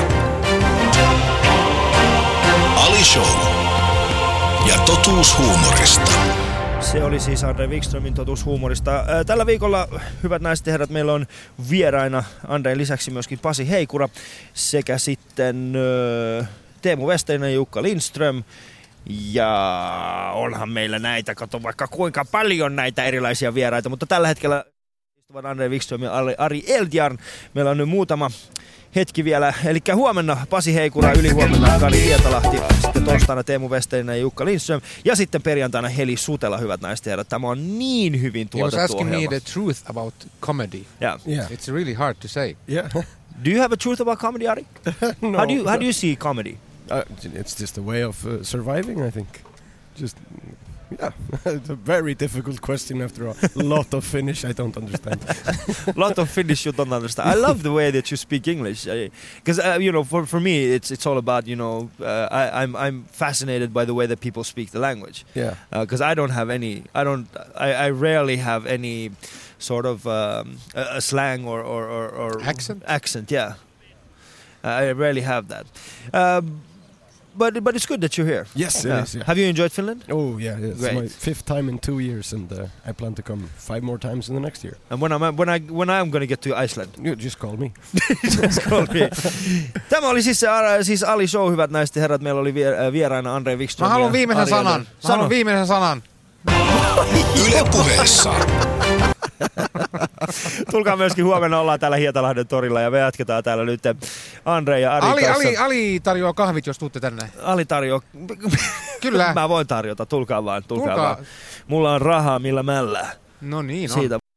Ali Show ja totuus huumorista. Se oli siis Andrei Wikströmin totuus huumorista. Tällä viikolla, hyvät naiset ja herrat, meillä on vieraina Andrein lisäksi myöskin Pasi Heikura sekä sitten Teemu Westerinen ja Jukka Lindström. Ja onhan meillä näitä, kato vaikka kuinka paljon näitä erilaisia vieraita, mutta tällä hetkellä istuvat Andrei Wikström ja Ari Eldjarn. Meillä on nyt muutama hetki vielä, eli huomenna Pasi Heikura, ylihuomenna Kari Hietalahti, sitten torstaina Teemu Westerinen ja Jukka Lindström, ja sitten perjantaina Heli Sutela, hyvät naiset ja herrat. Tämä on niin hyvin tuotettu ohjelma. He was asking me the truth about comedy. Yeah. It's really hard to say. Yeah. Do you have a truth about comedy, Ari? No. How do you see comedy? It's just a way of surviving, I think. Just, yeah, it's a very difficult question after a lot of Finnish I don't understand. Lot of Finnish you don't understand. I love the way that you speak English, because you know, for me, it's all about, you know, I'm fascinated by the way that people speak the language. Yeah. Because I rarely have any sort of a slang or accent. Accent, yeah. I rarely have that. But it's good that you're here. Yes, it is. Yeah. Have you enjoyed Finland? Oh yeah, it's Great. my 5th time in 2 years, and I plan to come 5 more times in the next year. And when I'm going to get to Iceland, you just call me. Just call me. Tämä oli siis Ali Show, hyvät naiset ja herrat. Meillä oli vieraina Andrei Wikström. Mä haluan viimeisen sanan. Yle Puheessa Tulkaa myöskin huomenna, ollaan täällä Hietalahden torilla ja me jatketaan täällä nyt Andre ja Ari kanssa. Ali tarjoaa kahvit, jos tuutte tänne. Ali tarjoaa. Kyllä. Mä voin tarjota, tulkaa vaan. Mulla on rahaa millä mällää. No niin, siitä